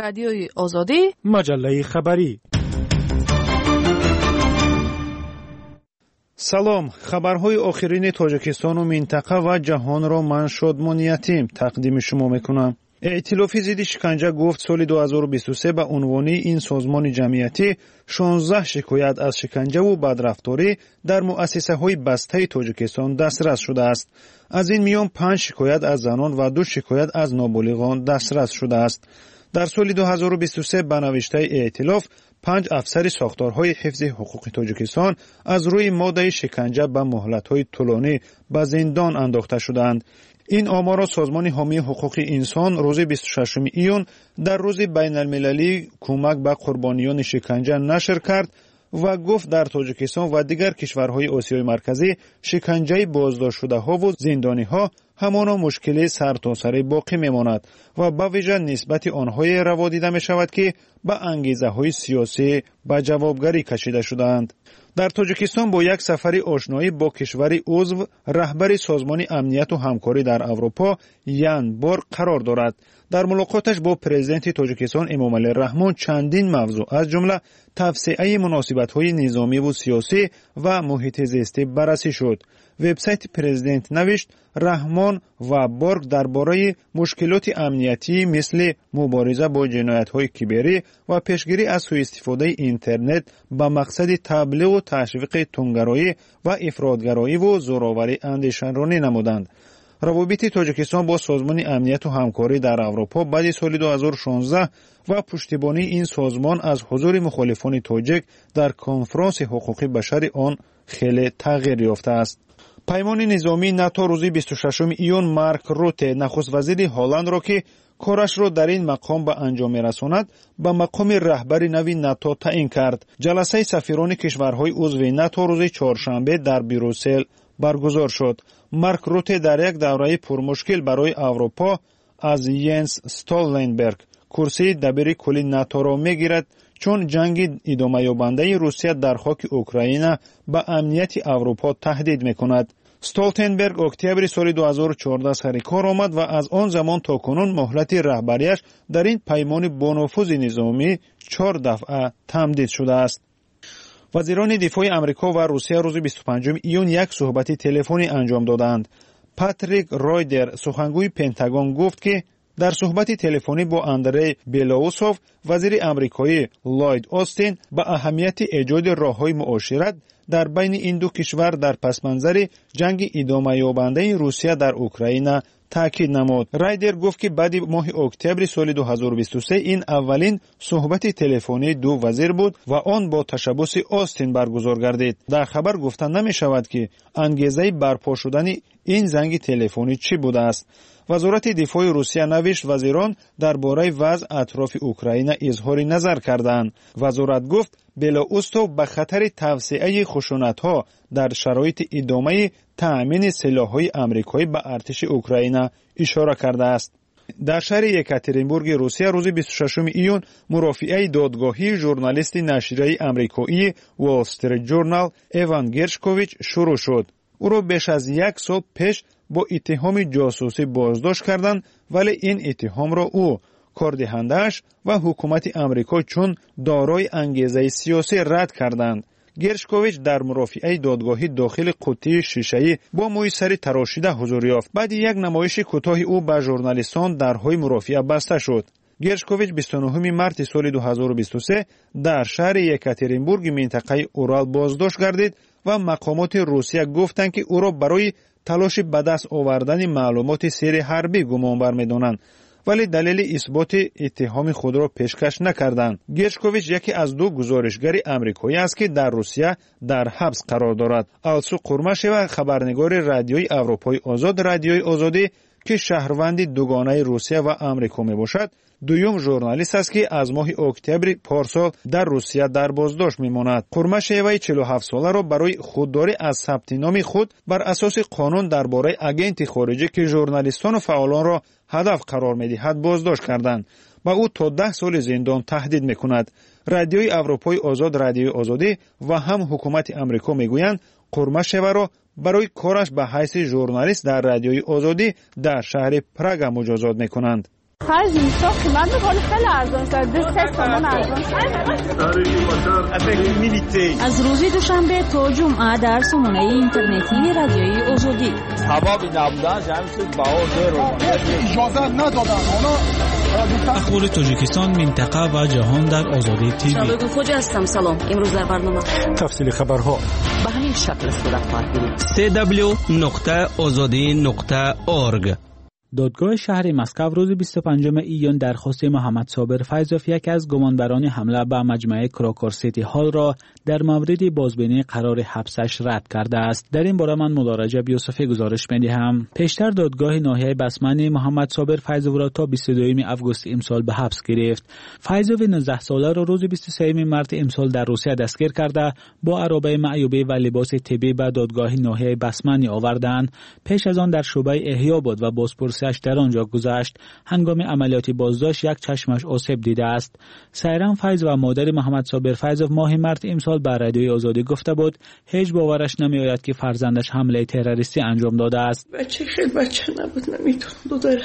رادیوی آزادی، مجله خبری. سلام، خبرهای آخرین تاجیکستان و منطقه و جهان را من شادمان یتیم تقدیم شما میکنم. ائتلاف ضد شکنجه گفت سال 2023 به عنوان این سازمان جمعیتی 16 شکایت از شکنجه و بدرفتاری در مؤسسه های بسته تاجیکستان دسترس شده است. از این میان 5 شکایت از زنان و 2 شکایت از نابالغان دسترس شده است. در سال 2023 به نوشته ائتلاف 5 افسر ساختارهای حفظ حقوق تاجیکستان از روی ماده شکنجه به مهلت‌های طولانی به زندان انداخته شدند. این آمار را سازمان حامی حقوق انسان روز 26 ایون در روز بین المللی کمک به قربانیان شکنجه نشر کرد و گفت در تاجیکستان و دیگر کشورهای آسیای مرکزی شکنجه بازداشت شده ها و زندانی ها همانا مشکل سرتاسر باقی میماند و به ویژه نسبت آنهای روا دیده می شود که به انگیزه های سیاسی به جوابگری کشیده شدند. در تاجیکستان با یک سفر آشنایی با کشور عضو رهبر سازمان امنیت و همکاری در اروپا یان بورگ قرار دارد. در ملاقاتش با پرزیدنت تاجیکستان امامعلی رحمان چندین موضوع از جمله توسعه مناسبت‌های نظامی و سیاسی و محیط زیستی بررسی شد. وبسایت پرزیدنت نوشت رحمان و بورگ درباره مشکلات امنیتی مثل مبارزه با جنایت‌های کیبری و پیشگیری از سوء استفاده اینترنت به مقصد تبلیغ و تشویق تندگرایی و افراطگرایی و زورآوری اندیشه‌رانی نمودند. روابط تاجیکستان با سازمان امنیت و همکاری در اروپا بعد سال 2016 و پشتیبانی این سازمان از حضور مخالفان تاجیک در کنفرانس حقوق بشر آن خیلی تغییر یافته است. پیمان نظامی ناتو روز 26 ایون مارک روته نخست وزیر هلند را که کارش را در این مقام به انجام می‌رساند به مقام رهبر نوی ناتو تعیین کرد. جلسه سفیران کشورهای عضو ناتو روز چهارشنبه در بروسل برگزار شد. مارک روته در یک دوره پرمشکل برای اروپا از ینس استولتنبرگ کرسی دبیر کلی ناتو را میگیرد چون جنگ ادامه یابنده روسیه در خاک اوکراین به امنیت اروپا تهدید میکند. استولتنبرگ اکتبر سال 2014 سر کار آمد و از آن زمان تا کنون مهلت رهبریش در این پیمان با نفوذ نظامی 4 دفعه تمدید شده است. وزیران دفاع امریکا و روسیه روز 25 ایون یک صحبت تلفنی انجام دادند. پاتریک رایدر سخنگوی پنتاگون گفت که در صحبت تلفنی با اندری بیلاوسوف وزیر امریکایی لوید آستین به اهمیت ایجاد راه‌های معاشرت در بین این دو کشور در پس‌منظر جنگ ادامه یابنده روسیه در اوکراین تاکید نمود. رایدر گفت که بعد ماه اکتبر سال 2023 این اولین صحبت تلفنی دو وزیر بود و آن با تشبث آستین برگزار گردید. در خبر گفته نمی شود که انگیزه برپا شدن این زنگ تلفنی چی بوده است. وزارت دفاع روسیه نوشت وزیران درباره وضع اطراف اوکراین اظهار نظر کردند. وزارت گفت بلاروس به خطر توسعه خشونت‌ها در شرایط ادامه تأمین سلاح‌های آمریکایی به ارتش اوکراین اشاره کرده است. در شهر یکاترینبورگ روسیه روز 26 ایون مرافعه دادگاهی ژورنالیست نشریه آمریکایی وال استریت جورنال ایوان گرشکوویچ شروع شد. او را بیش از 1 سال پیش با اتهام جاسوسی بازداشت کردند ولی این اتهام را او، کاردهنده‌اش و حکومت آمریکا چون دارای انگیزه سیاسی رد کردند. گرشکوویچ در مرافعه دادگاهی داخل قوطی شیشه‌ای با موی سر تراشیده حضور یافت. بعد یک نمایش کوتاه او به ژورنالیستان درهای مرافعه بسته شد. گرشکوویچ 29 مارس سال 2023 در شهر یکاترینبورگ منطقه اورال بازداشت گردید و مقامات روسیه گفتند که او را برای تلاش به دست آوردن معلومات سری حربی گمانبر می‌دانند ولی دلیل اثبات اتهام خود را پیشکش نکردند. گرشکوویچ یکی از 2 گزارشگر آمریکایی است که در روسیه در حبس قرار دارد. آلسو قرمشوا خبرنگار رادیوی اروپای آزاد رادیوی آزادی که شهروند دوگانه روسیه و آمریکا میباشد دوم ژورنالیست است که از ماه اکتبر پارسال در روسیه در بازداشت میماند. قرمشوا 47 ساله را برای خودداری از ثبت نام خود بر اساس قانون درباره آگنت خارجی که ژورنالیستان و فعالان را هدف قرار میدهد بازداشت کردند و او تا 10 سال زندان تهدید میکند. رادیوی اروپای آزاد رادیوی آزادی و هم حکومت آمریکا میگویند قرمشوا را برای کارش به حیث ژورنالیست در رادیوی آزادی در شهر پراگ مجازات میکنند. خرج میشه قیمت بالا خیلی ارزان شد 2-3 تومان ارزان شد. از روز دوشنبه تا جمعه در سامانه اینترنتی رادیوی آزادی ثوابی نبودن جمعیت بها زیرو اجازه ندادن اخبار تاجیکستان منطقه و جهان در آزادی تیوی. شبکه خوجا هستم. سلام. امروز در برنامه تفصیل خبرها به همین شکل صورت خواهد گرفت. www.azadi.org. دادگاه شهر مسکو روز 25 ایون درخواست محمد صابر فیضوف یک از گمانبران حمله به مجمع کراکور سیتی هال را در مورد بازبینی قرار حبسش رد کرده است. در این باره من مدارجه یوسفی گزارش می‌دهم. پیشتر دادگاه ناحیه بسمنی محمد صابر فیضوف را تا 22 آگوست امسال به حبس گرفت. فیضوف 19 ساله را روز 23 مارس امسال در روسیه دستگیر کرده با عربه معیوبه و لباس طبی به دادگاه ناحیه بسمنی آوردند. پیش از آن در شعبه احیا بود و بازپرسی در آنجا گذشت. هنگام عملیات بازداشت یک چشمش آسیب دیده است. سایران فیض و مادر محمد صابر فیضوف ماه مارس امسال به رادیوی آزادی گفته بود هیچ باورش نمیآید که فرزندش حمله تروریستی انجام داده است. بچه خیلی بچه نبود، نمیتون دودره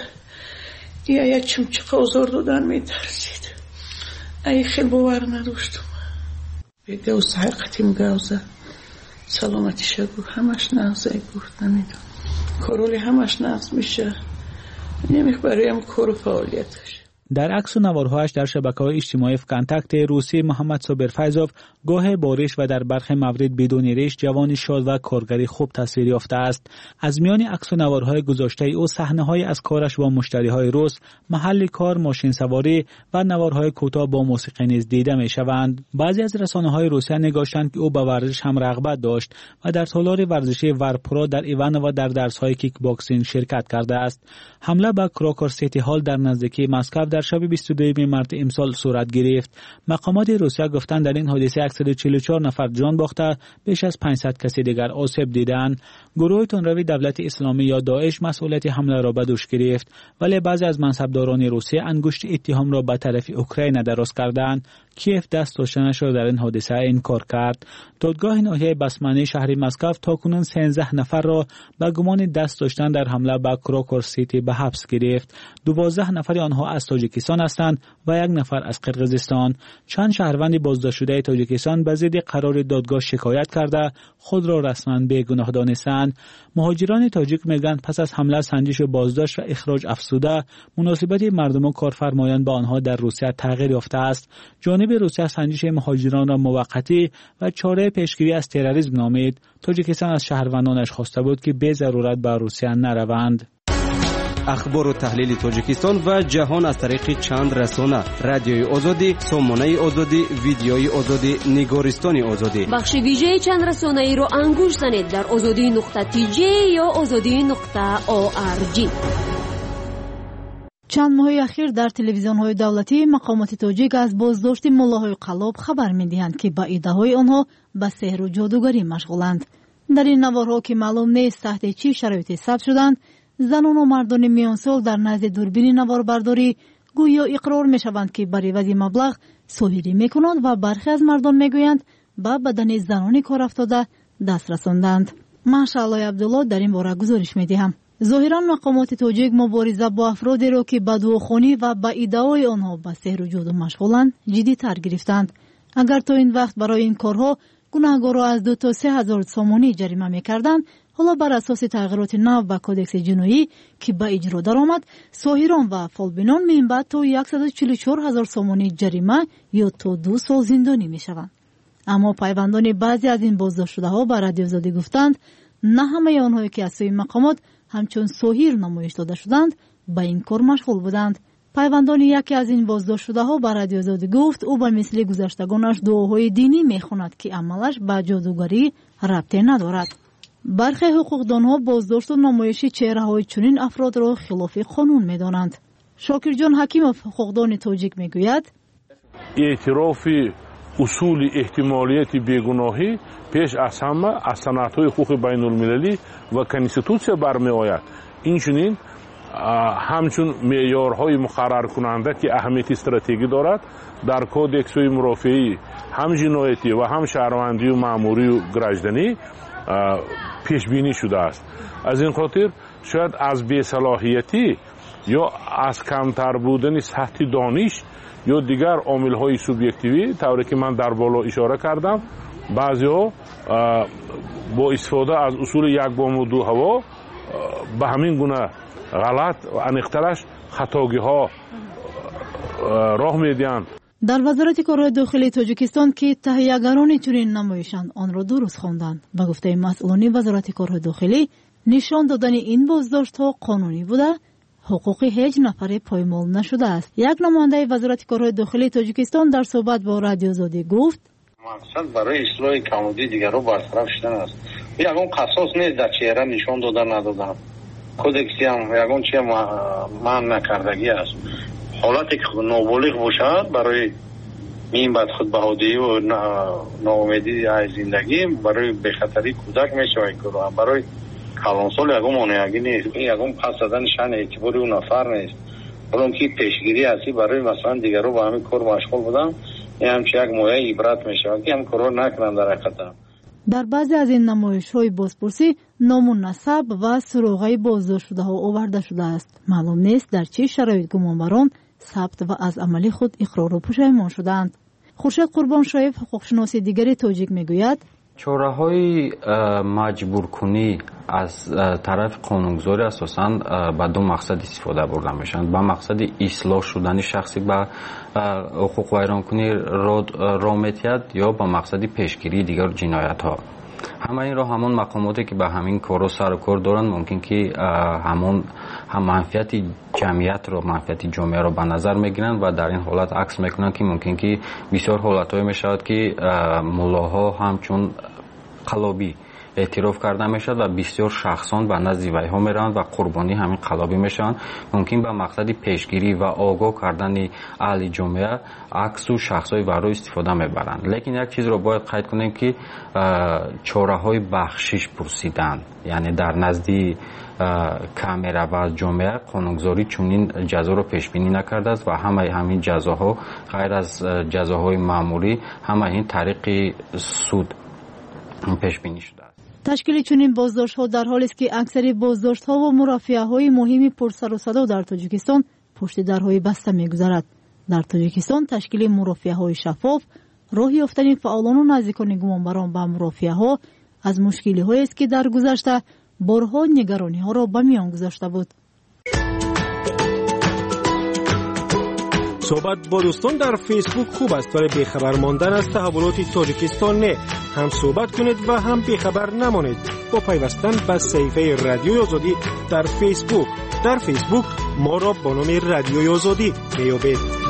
یا چمچه آزار دادن میترسید. ای خیلی باور نداشتم. بیده و حقیقتیم گوزه سلامتی شگو همش نغزه گفت نمیدون کارولی همش نغز میشه نمیخبریم کار و فعالیتش. در عکس و نوارهایش در شبکه‌های اجتماعی کنتاکت روسی محمد صابر فیضوف گاه بارش و در برخی موارد بدون ریش جوانی شاد و کارگری خوب تصویر یافته است. از میان عکس و نوارهای گذاشته او صحنه‌های از کارش با مشتری‌های روس، محل کار، ماشین سواری و نوارهای کوتاه با موسیقی نیز دیده می‌شوند. بعضی از رسانه‌های روسیه نگاشتند که او به ورزش هم رغبت داشت و در تالار ورزشی ورپرو در ایوان و در درس‌های کیک باکسینگ شرکت کرده است. حمله به کراکور سیتی هال در نزدیکی مسکو در شب 22 مارس امسال صورت گرفت. مقامات روسیه گفتند در این حادثه 144 نفر جان باخته، بیش از 500 کسی دیگر آسیب دیدند. گروه تندروی دولت اسلامی یا داعش مسئولیت حمله را به دوش گرفت، ولی بعضی از منصبداران روسیه انگشت اتهام را به طرف اوکراین دراز کردند. کیف دست داشتنش را در این حادثه انکار کرد. دادگاه ناحیه بسمنی شهر مسکو تاکنون 13 نفر را به گمان دست داشتن در حمله به کراکور سیتی به حبس گرفت. 12 نفر آنها از تاجیکستان هستند و 1 نفر از قرقیزستان. چند شهروند بازداشت شده تاجیکستان به ضد قرار دادگاه شکایت کرده خود را رسما بیگناه دانستند. مهاجران تاجیک میگویند پس از حمله سنجش و بازداشت و اخراج افزوده، مناسبت مردم و کارفرمایان با آنها در روسیه تغییر یافته است. جانب روسیه سنجش مهاجران را موقتی و چاره پیشگیری از تروریسم نامید. تاجیکستان از شهروندانش خواسته بود که به ضرورت به روسیه نروند. اخبار و تحلیل تاجیکستان و جهان از طریق چند رسانه: رادیوی آزادی، سامانه آزادی، ویدیوی آزادی، نگارستان آزادی. بخش ویژه چند رسانه ای رو انگوش زنید در azadi.tj یا azadi.org. چند ماه اخیر در تلویزیون‌های دولتی مقامات تاجیک از بازداشت ملاهای قلاب خبر می‌دهند که با ایده‌های آنها به سحر و جادوگری مشغولند. در این نوارها که معلوم نیست تحت چه شرایطی ثبت شدند، زنان و مردان میانسال در نزد دوربین نواربرداری گویا اقرار می‌شوند که برای عوض مبلغ سحری می‌کنند و برخی از مردان می‌گویند به بدن زنان کار افتاده دست رساندند. ماشاءالله عبدالله در این باره گزارش می‌دهم. ظاهراً مقامات تاجیک مبارزه با افرادی را که به دعاخوانی و به ایده‌های آنها به سحر و جادو مشغولند جدی‌تر گرفتند. اگر تا این وقت برای این کارها گناهکارا از 2 تا 3 هزار سامانی جریمه می‌کردند، حالا بر اساس تغییرات نو به کودکس جنایی که به اجرا درآمد، ساحران و فالبینان می‌باید تا 144 هزار سامانی جریمه یا تا 2 سال زندانی می‌شوند. اما پیوندان بعضی از این بازداشت شده‌ها به رادیو آزادی گفتند نه همه آنهایی که از سوی مقامات همچون ساحر نمایش داده شدند به این کار مشغول بودند. پیوندان یکی از این بازداشت شده‌ها به رادیو آزادی گفت او به مثل گذشتگانش دعاهای دینی می‌خواند که عملش به جادوگری ربطی ندارد. برخی حقوقدانها بازداشت و نمایش چهره‌های چنین افراد را خلاف قانون می‌دانند. شاکر جان حکیموف حقوقدان تاجیک می‌گوید اعتراف اصول احتمالیت بیگناهی پیش از همه از سندهای حقوق بین المللی و کنستیتوسیا برمی‌آید. اینچنین همچون معیارهای مقرر کننده که اهمیت استراتژی دارد در کودکس‌های مرافعی هم جنایتی و هم شهروندی و مأموری و گراجدانی پیش بینی شده است. از این خاطر شاید از بی‌صلاحیتی یا از کمتر بودن سطح دانش یا دیگر عامل‌های سوبیکتیوی، طوری که من در بالا اشاره کردم، بعضی‌ها با استفاده از اصول یک بام و دو هوا به همین گونه غلط و انیخترش خطاگی‌ها راه میدهند. در وزارت کارهای داخلی تاجیکستان که تهیه‌گران چنین نمایشند آن را درست خواندند. به گفته مسئولان وزارت کارهای داخلی، نشان دادن این بازداشت‌ها قانونی بوده، حقوق هیچ نفر پایمال نشده است. یک نماینده وزارت کارهای داخلی تاجیکستان در صحبت با رادیو آزادی گفت: مقصد برای اصلاح کمبودی دیگر رو برطرف شدن است. یگان قصاص نیست در چهره نشان دادن ندادن. کودکسی هم یگان چیه من نکردگی است. حالتی که نابالغ باشد برای این بد خودبهادی و ناامیدی از زندگی برای بخطری کودک میشه و برای کلانسال یگان مانعگی نیست. این یگان پس دادن شأن اعتباری اون نفر نیست. برای که پیشگیری هستی برای مثلا دیگر رو با همین کار مشغول بودم، این همچه یک مایه عبرت میشه که هم کار نکنن در حقیقت. در بعضی از این نمایش‌های بازپرسی نام و نسب و سراغ بازداشت شده‌ها آورده شده است. معلوم نیست در چه شرایط گمانبران ثبت و از عمل خود اقرار و پشیمان شدند. خورشید قربان شایف، حقوقشناس دیگری تاجیک میگوید: چاره‌های مجبور کنی از طرف قانونگذاری اساساً به دو مقصد استفاده برده میشن. با مقصد اصلاح شدن شخصی به حقوق ویران کنی را میتید یا با مقصد پیشگیری دیگر جنایت ها. همه این را همون مقاماتی که به همین کارو سر و کار دارن ممکن که هم منفعت جمعیت رو، منفعت جامعه رو به نظر میگیرن و در این حالت عکس میکنن که ممکن که بسیار حالت‌های میشود که ملاها همچون قلابی اعتراف کرده میشد و بسیار شخصان به نزد ویها میرند و قربانی همین قلابی میشن. ممکن به مقصد پیشگیری و آگاه کردن اهل جامعه عکس و شخصای ورای استفاده میبرند. لیکن یک چیز رو باید قید کنیم که چاره‌های بخشش پرسیدن، یعنی در نزد کامرا و جامعه قانونگذاری چنین جزا رو پیش بینی نکرده است و همین جزاها غیر از جزاهای معمولی همه این طریق سود پیش بینی شده است. تشکیل چنین بازداشت‌ها در حالی است که اکثر بازداشت‌ها و مرافعه‌های مهمی پرسر و صدا در تاجیکستان پشت درهای بسته می‌گذرد. در تاجیکستان تشکیل مرافعه‌های شفاف راه یافتن فعالان و نزدیکان گمانبران به مرافعه‌ها از مشکلی‌هایی است که در گذشته بارها نگرانی‌ها را به میان گذاشته بود. صحبت با دوستان در فیسبوک خوب است، ولی بیخبر ماندن از تحولات تاجیکستان نه. هم صحبت کنید و هم بیخبر نمانید با پیوستن به صفحه رادیوی آزادی در فیسبوک. در فیسبوک ما را با نام رادیوی آزادی بیابید.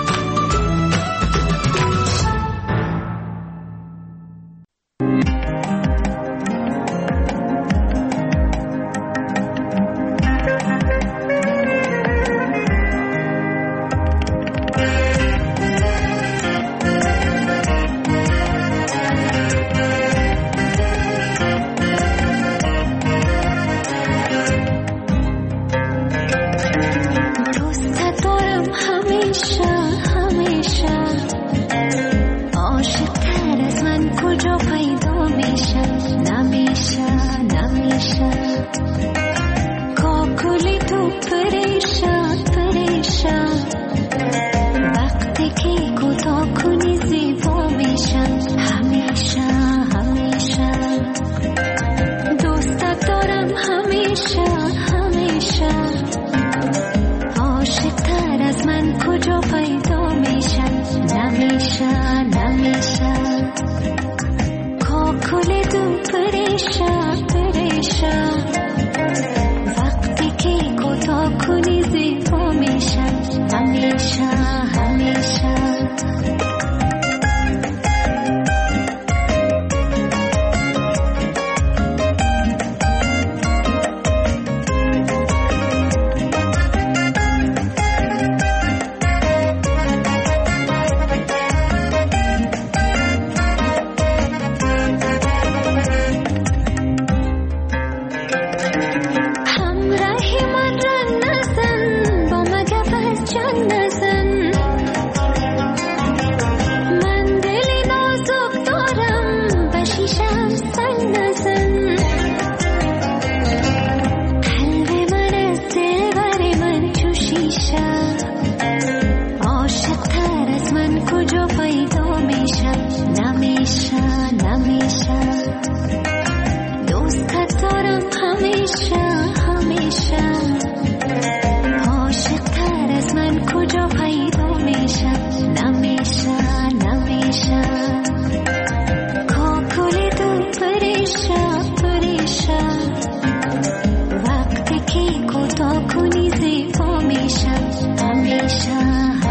کجا پیدا میشه نمیشه دوستت دارم همیشه عاشق‌تر از من کجا پیدا میشه نمیشه کاکل دو پریشه وقتی که کوتاه کنی زیبا میشه همیشه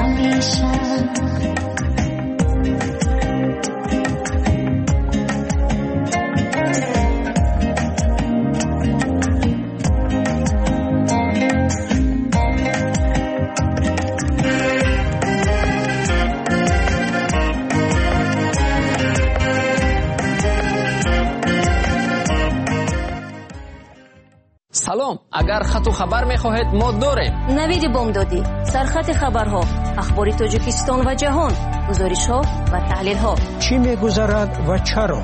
سلام، اگر خط و خبر میخواهید ما داریم. نوید بامدادی، سرخط خبرها، اخبار تاجیکستان و جهان، گزارش‌ها و تحلیل‌ها. چی می‌گذرد و چرا؟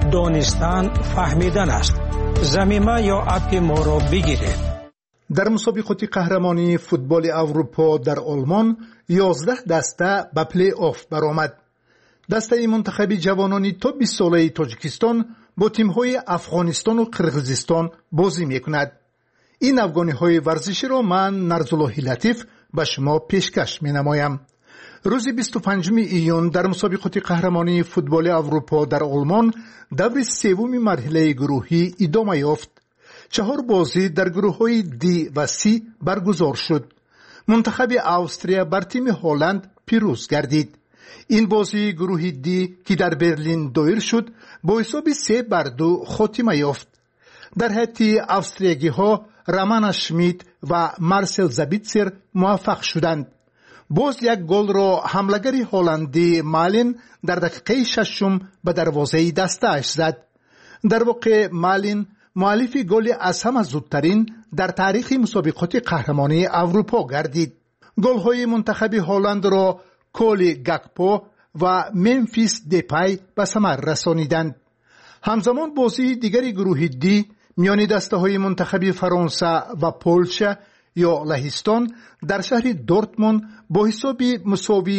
دانستن فهمیدن است. ضمیمه یا اپ ما را بگیرید. در مسابقات قهرمانی فوتبال اروپا در آلمان 11 دسته به پلی آف برآمد. دسته منتخب جوانان تا 20 ساله تاجیکستان با تیم‌های افغانستان و قرغیزستان بازی می‌کند. این افغانی‌های ورزشی را من نرزالله لطیف به شما پیشکش می‌نمایم. روز 25 ایون در مسابقات قهرمانی فوتبال اروپا در آلمان دور سوم مرحله گروهی ادامه یافت. 4 بازی در گروه‌های دی و سی برگزار شد. منتخب استرالیا بر تیم هلند پیروز گردید. این بازی گروه دی که در برلین دایر شد با حساب 3-2 خاتمه یافت. در حتی استرالیایی‌ها رامان شمیت و مارسل زابیتسر موفق شدند. باز یک گل را حمله‌گر هلندی مالین در دقیقه 6 به دروازه دسته‌اش زد. در واقع مالین مؤلف گل از همه زودترین در تاریخ مسابقات قهرمانی اروپا گردید. گل‌های منتخب هلند را کولی گاکپو و ممفیس دیپای به ثمر رسانیدند. همزمان بازی دیگری گروه دی میان دسته‌های منتخب فرانسه و پولش یا لهستان در شهر دورتموند با حساب مساوی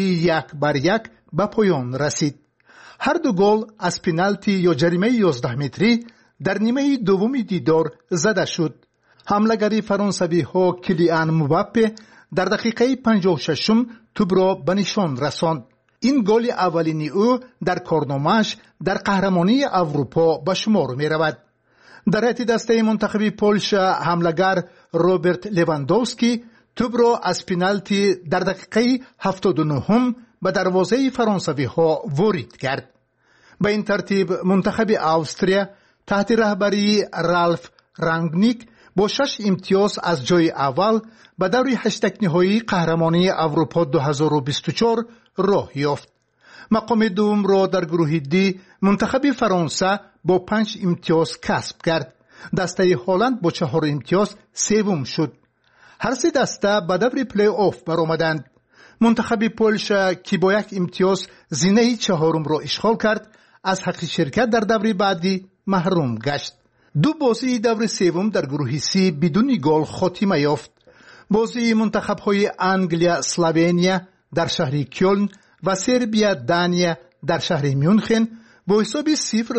1-1 به پایان رسید. هر دو گل از پنالتی یا جریمه 11 متری در نیمه دوم دیدار زده شد. حمله‌گر فرانسوی ها کلیان مباپه در دقیقه 56 توپ را به نشان رساند. این گل اولینی او در کارنامه‌اش در قهرمانی اروپا به شمار می رود. در حتی دسته منتخب پولش حمله‌گر روبرت لواندوفسکی توپ را از پنالتی در دقیقه 79 به دروازه فرانسوی ها وارد کرد. به این ترتیب منتخب استرالیا تحت رهبری رالف رانگنیک با 6 امتیاز از جای اول به دور 8 نهایی قهرمانی اروپا 2024 راه یافت. مقام دوم را در گروه دی منتخب فرانسه با 5 امتیاز کسب کرد. دسته هلند با 4 امتیاز سوم شد. هر سه دسته به دور پلی آف برآمدند. منتخب پولش که با 1 امتیاز زینه 4 را اشغال کرد از حق شرکت در دور بعدی محروم گشت. 2 بازی دور سوم در گروه سی بدون گل خاتمه یافت. بازی منتخب‌های انگلیا اسلوونیا در شهر کلن و سربیا دانیا در شهر میونخن با حساب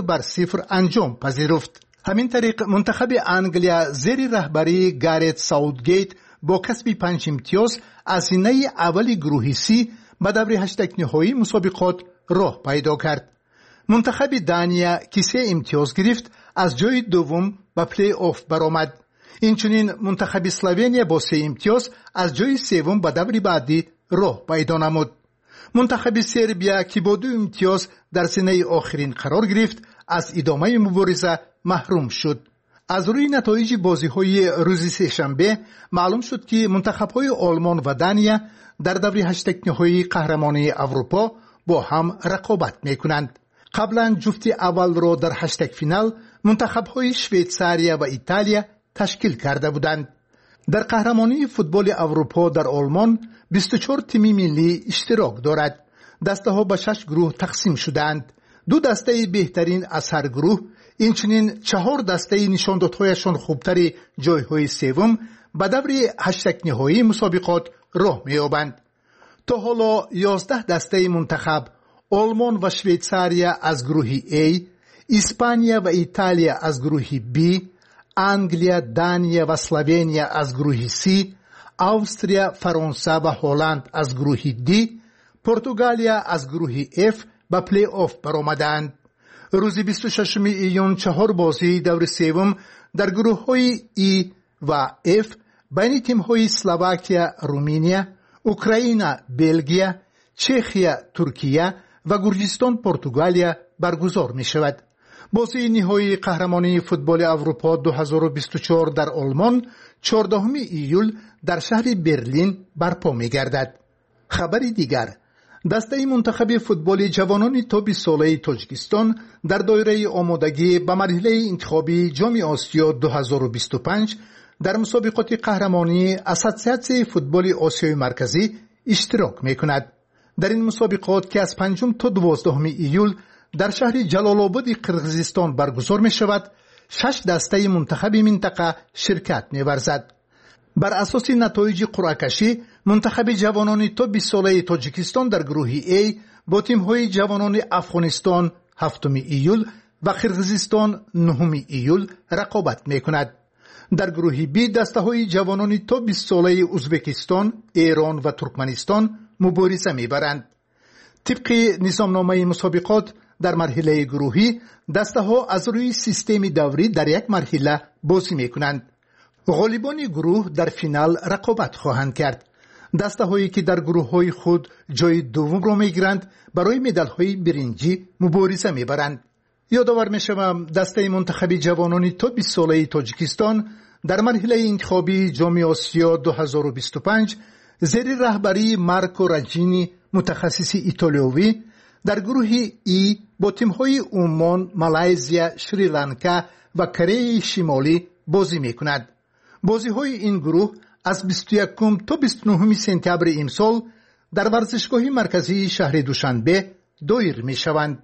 0-0 انجام پذیرفت. همین طریق منتخب انگلیا زیر رهبری گارت ساوتگیت با کسب 5 امتیاز از زینه اول گروه سی به دور 8 نهایی مسابقات راه پیدا کرد. منتخب دانیا که 3 امتیاز گرفت از جای دوم به پلی آف برآمد. اینچنین منتخب اسلوونیا با 3 امتیاز از جای سوم به دور بعدی راه پیدا نمود. منتخب سربیا که با 2 امتیاز در زینه آخرین قرار گرفت از ادامه مبارزه محروم شد. از روی نتایج بازی‌های روز سه‌شنبه معلوم شد که منتخب‌های آلمان و دانیا در دور 8 نهایی قهرمانی اروپا با هم رقابت می‌کنند. قبلا جفت اول را در 8 فینال منتخب‌های شویتزاریا و ایتالیا تشکیل کرده بودند. در قهرمانی فوتبال اروپا در آلمان 24 تیم ملی اشتراک دارد. دسته‌ها به 6 گروه تقسیم شدند. 2 دسته بهترین از هر گروه، اینچنین 4 دسته نشاندادهایشان خوبتر جایهای سوم به دور 8 نهایی مسابقات راه می‌یابند. تا حالا 11 دسته منتخب آلمان و شویتزاریا از گروه A، اسپانیا و ایتالیا از گروه B، انگلیا، دانیا و اسلوونیا از گروه C، استرالیا، فرانسه و هلند از گروه D، پرتغالیا از گروه F به پلی آف برآمدند. روز 26 ایون 4 بازی دور سوم در گروه های E و F بین تیم های اسلواکیا، رومانیا، اوکراین، بلژیم، چخیا، ترکیه و گرجستان، پرتغالیا برگزار می شود. بازی نهایی قهرمانی فوتبال اروپا 2024 در آلمان 14 ایول در شهر برلین برپا می گردد. خبری دیگر، دسته منتخب فوتبال جوانان تا 20 ساله تاجیکستان در دایره آمادگی به مرحله انتخابی جام آسیا 2025 در مسابقات قهرمانی اساسیاسیون فوتبال آسیای مرکزی اشتراک می کند. در این مسابقات که از 5 تا 12 ایول در شهر جلال آباد قرقیزستان برگزار می شود، 6 دسته منتخب منطقه شرکت می ورزد. بر اساس نتایج قرعه کشی، منتخب جوانان تا 20 ساله تاجیکستان در گروه A با تیم های جوانان افغانستان 7 ایول و قرقیزستان 9 ایول رقابت می کند. در گروه B دسته های جوانان تا 20 ساله ازبکستان، ایران و ترکمنستان مبارزه می برند. طبق نظامنامه مسابقات در مرحله گروهی دسته ها از روی سیستم دوری در یک مرحله بازی می کنند. غالبان گروه در فینال رقابت خواهند کرد. دسته هایی که در گروه های خود جای دوم را می گیرند برای مدال های برنجی مبارزه می برند. یادآور می شوم دسته منتخب جوانان تا 20 ساله تاجیکستان در مرحله انتخابی جام آسیا 2025 زیر رهبری مارکو رنجینی متخصص ایتالیایی در گروه ای با تیم‌های عمان، مالزیا، شریلانکا و کره شمالی بازی می‌کند. بازی‌های این گروه از 21 تا 29 سپتامبر امسال در ورزشگاه مرکزی شهر دوشنبه دایر می‌شوند.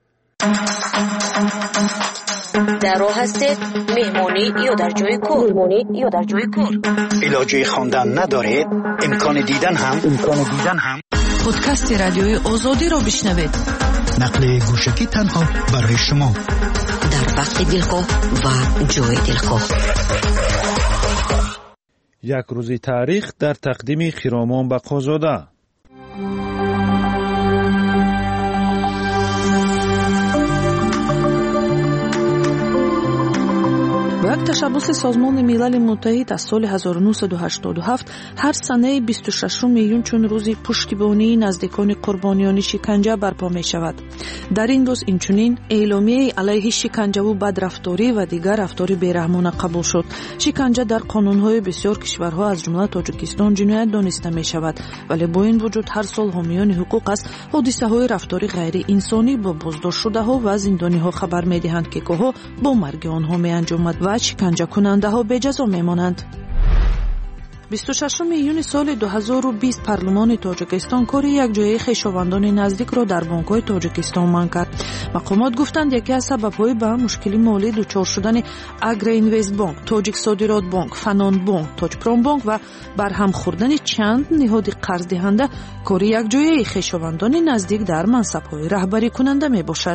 در راه هستید مهمانی یا در جای کار علاجه خواندن ندارید، امکان دیدن هم پادکست رادیوی آزادی را بشنوید. نقل گوشکی تنها برای شما در وقت دلخواه و جای دلخواه. یک روزی تاریخ در تقدیم خرامان بقازاده. با یک تشبس سازمان ملل متحد از سال 1987 هر سنه 26 میلیون چون روزی پشتیبانی نزدیکان قربانیان شکنجه برپا می شود. در این روز اینچنین اعلامیه علیه شکنجه و بدرفتاری و دیگر رفتار بیرحمانه قبول شد. شکنجه در قانونهای بسیار کشورها از جمله تاجیکستان جنایت دانسته می شود، ولی با این وجود هر سال حامیان حقوق از حادثه های رفتاری غیر انسانی با بازداشت شده ها و زندانی ها خبر می دهند که گاهی با مرگ آنها می انجامد و شکنجه کننده ها به جزا می مانند. 26 میلیون سال 2020 پارلمان تاجیکستان کاری یک جای خویشاوندان نزدیک را در بانک‌های تاجیکستان منع کرد. مقامات گفتند یکی از سبب‌های به مشکل مالی دچار شدن اگرا اینوست بانک، تاجیک صادرات بانک، فنان بانک، تاجپرام بانک و برهم خوردن چند نهاد قرض دهنده کاری یک جای خویشاوندان نزدیک در منصب‌های رهبری کننده میباشد.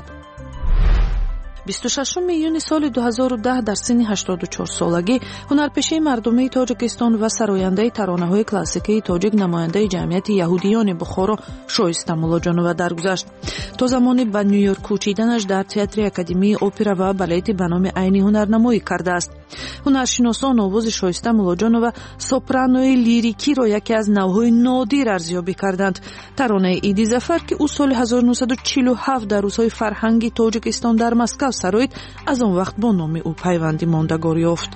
26 میلیون سال 2010 در سن 84 سالگی هنرپیشه مردمی تاجیکستان و سراینده ترانه‌های کلاسیکی تاجیک نماینده جمعیت یهودیان بخارا شایسته مولاجانووا درگذشت. تا زمانی به نیویورک کوچیدنش در تئاتر اکادمی اپرا و بالت به نام عینی هنرنمایی کرده است. هنرشناسان آواز شایسته مولاجانووا سوپرانوی لیریکی را یکی از نوع‌های نادر ارزیابی کردند. ترانه ایدی ظفر که او سال 1947 در روزهای فرهنگی تاجیکستان در مسکو سرایت از آن وقت با نام او پیوندی ماندگار یافت.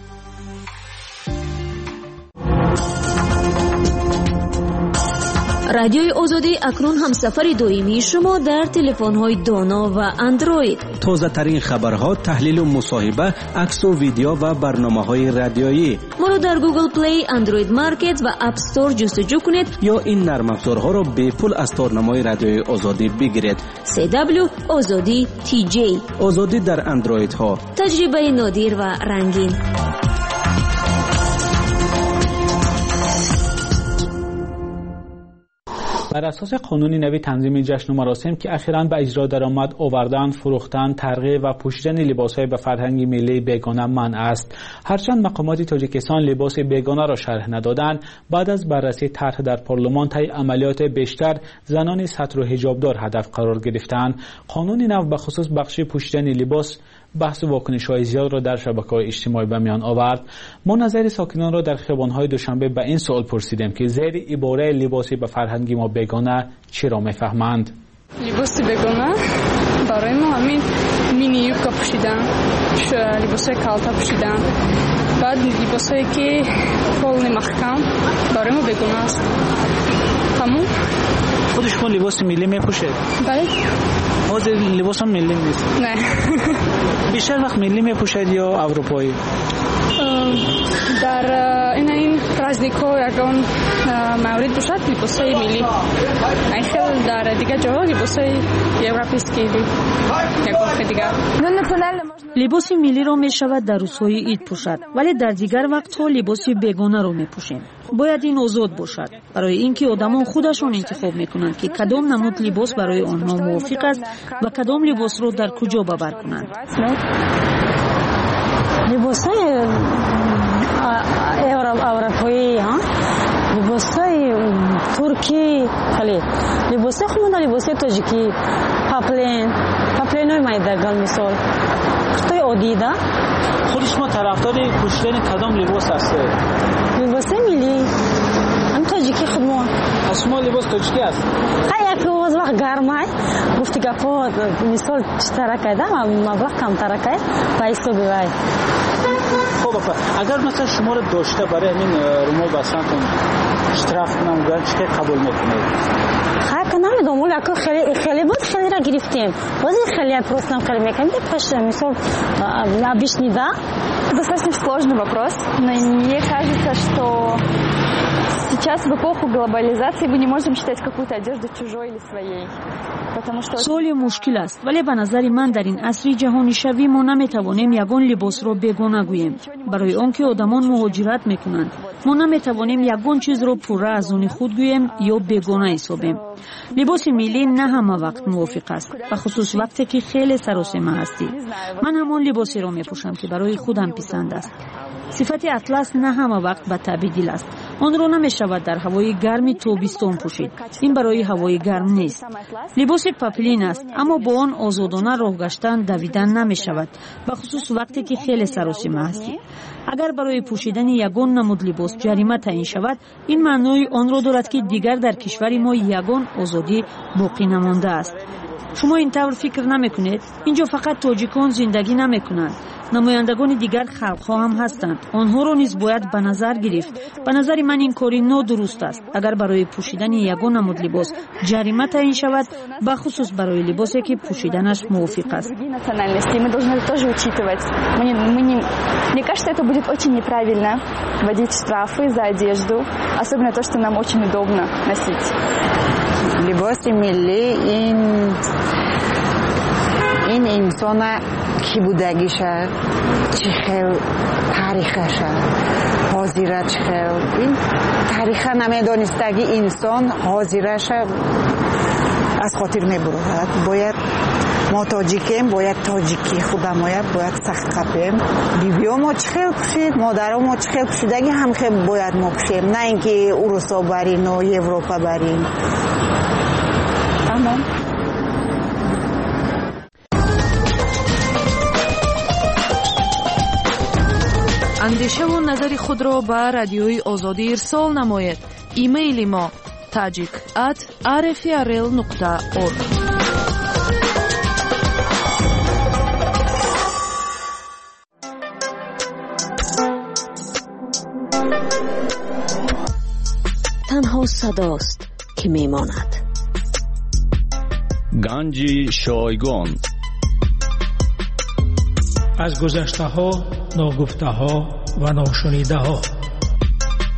رادیوی آزادی اکنون همسفر دائمی شما در تلفن‌های دانا و اندروید. تازه ترین خبرها، تحلیل و مصاحبه، عکس و ویدیو و برنامه‌های رادیویی. ما را در گوگل پلی، اندروید مارکت و اپ استور جستجو کنید یا این نرم افزارها را به پول از تارنمای رادیوی آزادی بگیرید. CW آزادی TJ آزادی در اندروید ها. تجربه نادر و رنگین. بر اساس قانون نوی تنظیم جشن و مراسم که اخیراً به اجرا درآمد، آوردن، فروختن، ترغیب و پوشیدن لباس‌های به فرهنگ ملی بیگانه منع است. هرچند مقامات تاجیکستان لباس بیگانه را شرح ندادند، بعد از بررسی طرح در پارلمان طی عملیات بیشتر زنان ستر و حجابدار هدف قرار گرفتند. قانون نو به خصوص بخش پوشیدن لباس بحث و واکنش‌های زیاد را در شبکه‌های اجتماعی به میان آورد. ما نظر ساکنان را در خیابان‌های دوشنبه به این سوال پرسیدیم که زیر عباره لباسی به فرهنگ ما بیگانه چی را می‌فهمند. لباس بیگانه برای ما همین مینی یوبکا پوشیدن، لباسای کالتا پوشیدن، بعد لباسایی که کول محکم برای ما بیگانه است. تمام. خود شما لباس ملی میپوشید؟ بله. خود لباس هم ملی نیست؟ نه. بیشتر وقت ملی میپوشید یا اروپایی؟ در این праздников ягон маврид бошад либосои миллӣ, ай хел дар дигар ҷоҳо либосои европейские ягон хел дигар. либоси миллиро мешавад дар рӯзҳои ид пӯшад, вале дар дигар вақтҳо либоси бегонаро мепӯшем. бояд ин озод бошад, барои ин ки одамон худашон интихоб мекунанд ки кадом намуд либос барои онҳо мувофиқ аст ва кадом либосро дар куҷо бавар кунанд. либосои европоӣ, либосои туркӣ, хеле либосои худмон, либосои тоҷикӣ, папленои майдагал мисол куртои одида. худи шумо тарафдори пӯшидани кадом либос ҳастед? либосои миллӣ, ам тоҷикӣ худмон. аз шумо либос тоҷикӣ аст? як оз вақт гармай гуфти гапо мисол читаракайда маблағ камтаракай ба ҳисоби вай. خب اگر مثلا شما رو داشته برای همین رومال بستنتون اشتراف کنم گویم چه قبول میکنید؟ خیلی نمیدونم ولی اگه خیلی بود خیلی را گرفتیم بازی خیلی просто خیلی میکنیم пошли مثال обычный да. Достаточно сложный вопрос, но мне кажется, что сейчас в эпоху глобализации мы не можем считать какую-то одежду чужой или своей. سوال مشکل است ولی به نظر من در این عصر جهانی شوی ما نمیتوانیم یگان لباس را بیگانه گوییم. برای آنکه آدمان مهاجرت میکنند ما نمیتوانیم یگان چیز را پوره از آن خود گوییم یا بیگانه حسابیم. لباس ملی نه همه وقت موافق است و خصوص وقتی که خیلی سراسیمه هستی. من همان لباسی را میپوشم که برای خودم پسند است. صفت اطلس نه همه وقت به تبدیل است. آن را نمیشود در هوای گرم تابستان پوشید. این برای هوای گرم نیست. لباس پاپلین است اما با آن آزادانه راه گشتن دویدن نمیشود به خصوص وقتی که خیلی سراسیمه هستی. اگر برای پوشیدن یگان نمود لباس جریمه تعیین شود این معنای آن را دارد که دیگر در کشور ما یگان آزادی باقی نمانده است. شما این طور فکر نمیکنید؟ اینجا فقط تاجیکان زندگی نمیکنند، نمایندگان دیگر خلق‌ها هم هستند. آنها را نیز باید به نظر گرفت. به نظر من این کاری نادرست است. اگر برای пӯшидани ягон намуд либос ҷарима таъин шавад ба хусус барои либосе ки пӯшиданаш мувофиқ аст. Мы должны это тоже учитывать. Мне кажется, это будет очень неправильно вводить штрафы за одежду, особенно то, что нам очень удобно носить. لباس ملی این انسان کی بودگیشه، چی خیل تاریخشه، حاضره چی خیل این تاریخ نمیدانستگی انسان حاضرشه از خاطر میبرد. باید ما تاجیکیم باید تاجیکی خودم باید سخت قبیم. بیبیو ما چی خیل پوشید، مادرها ما چی خیل پوشیدگی هم خیل باید ما پوشیم، نه اینکه اروپا برین و اروپا برین. تمام. اندیشه و نظر خود را به رادیوی آزادی ارسال نماید. ایمیل ما tajik@rfrl.org. تنها صداست که میماند. گنج شایگان از گذشته ها، ناگفته ها و ناشنیده ها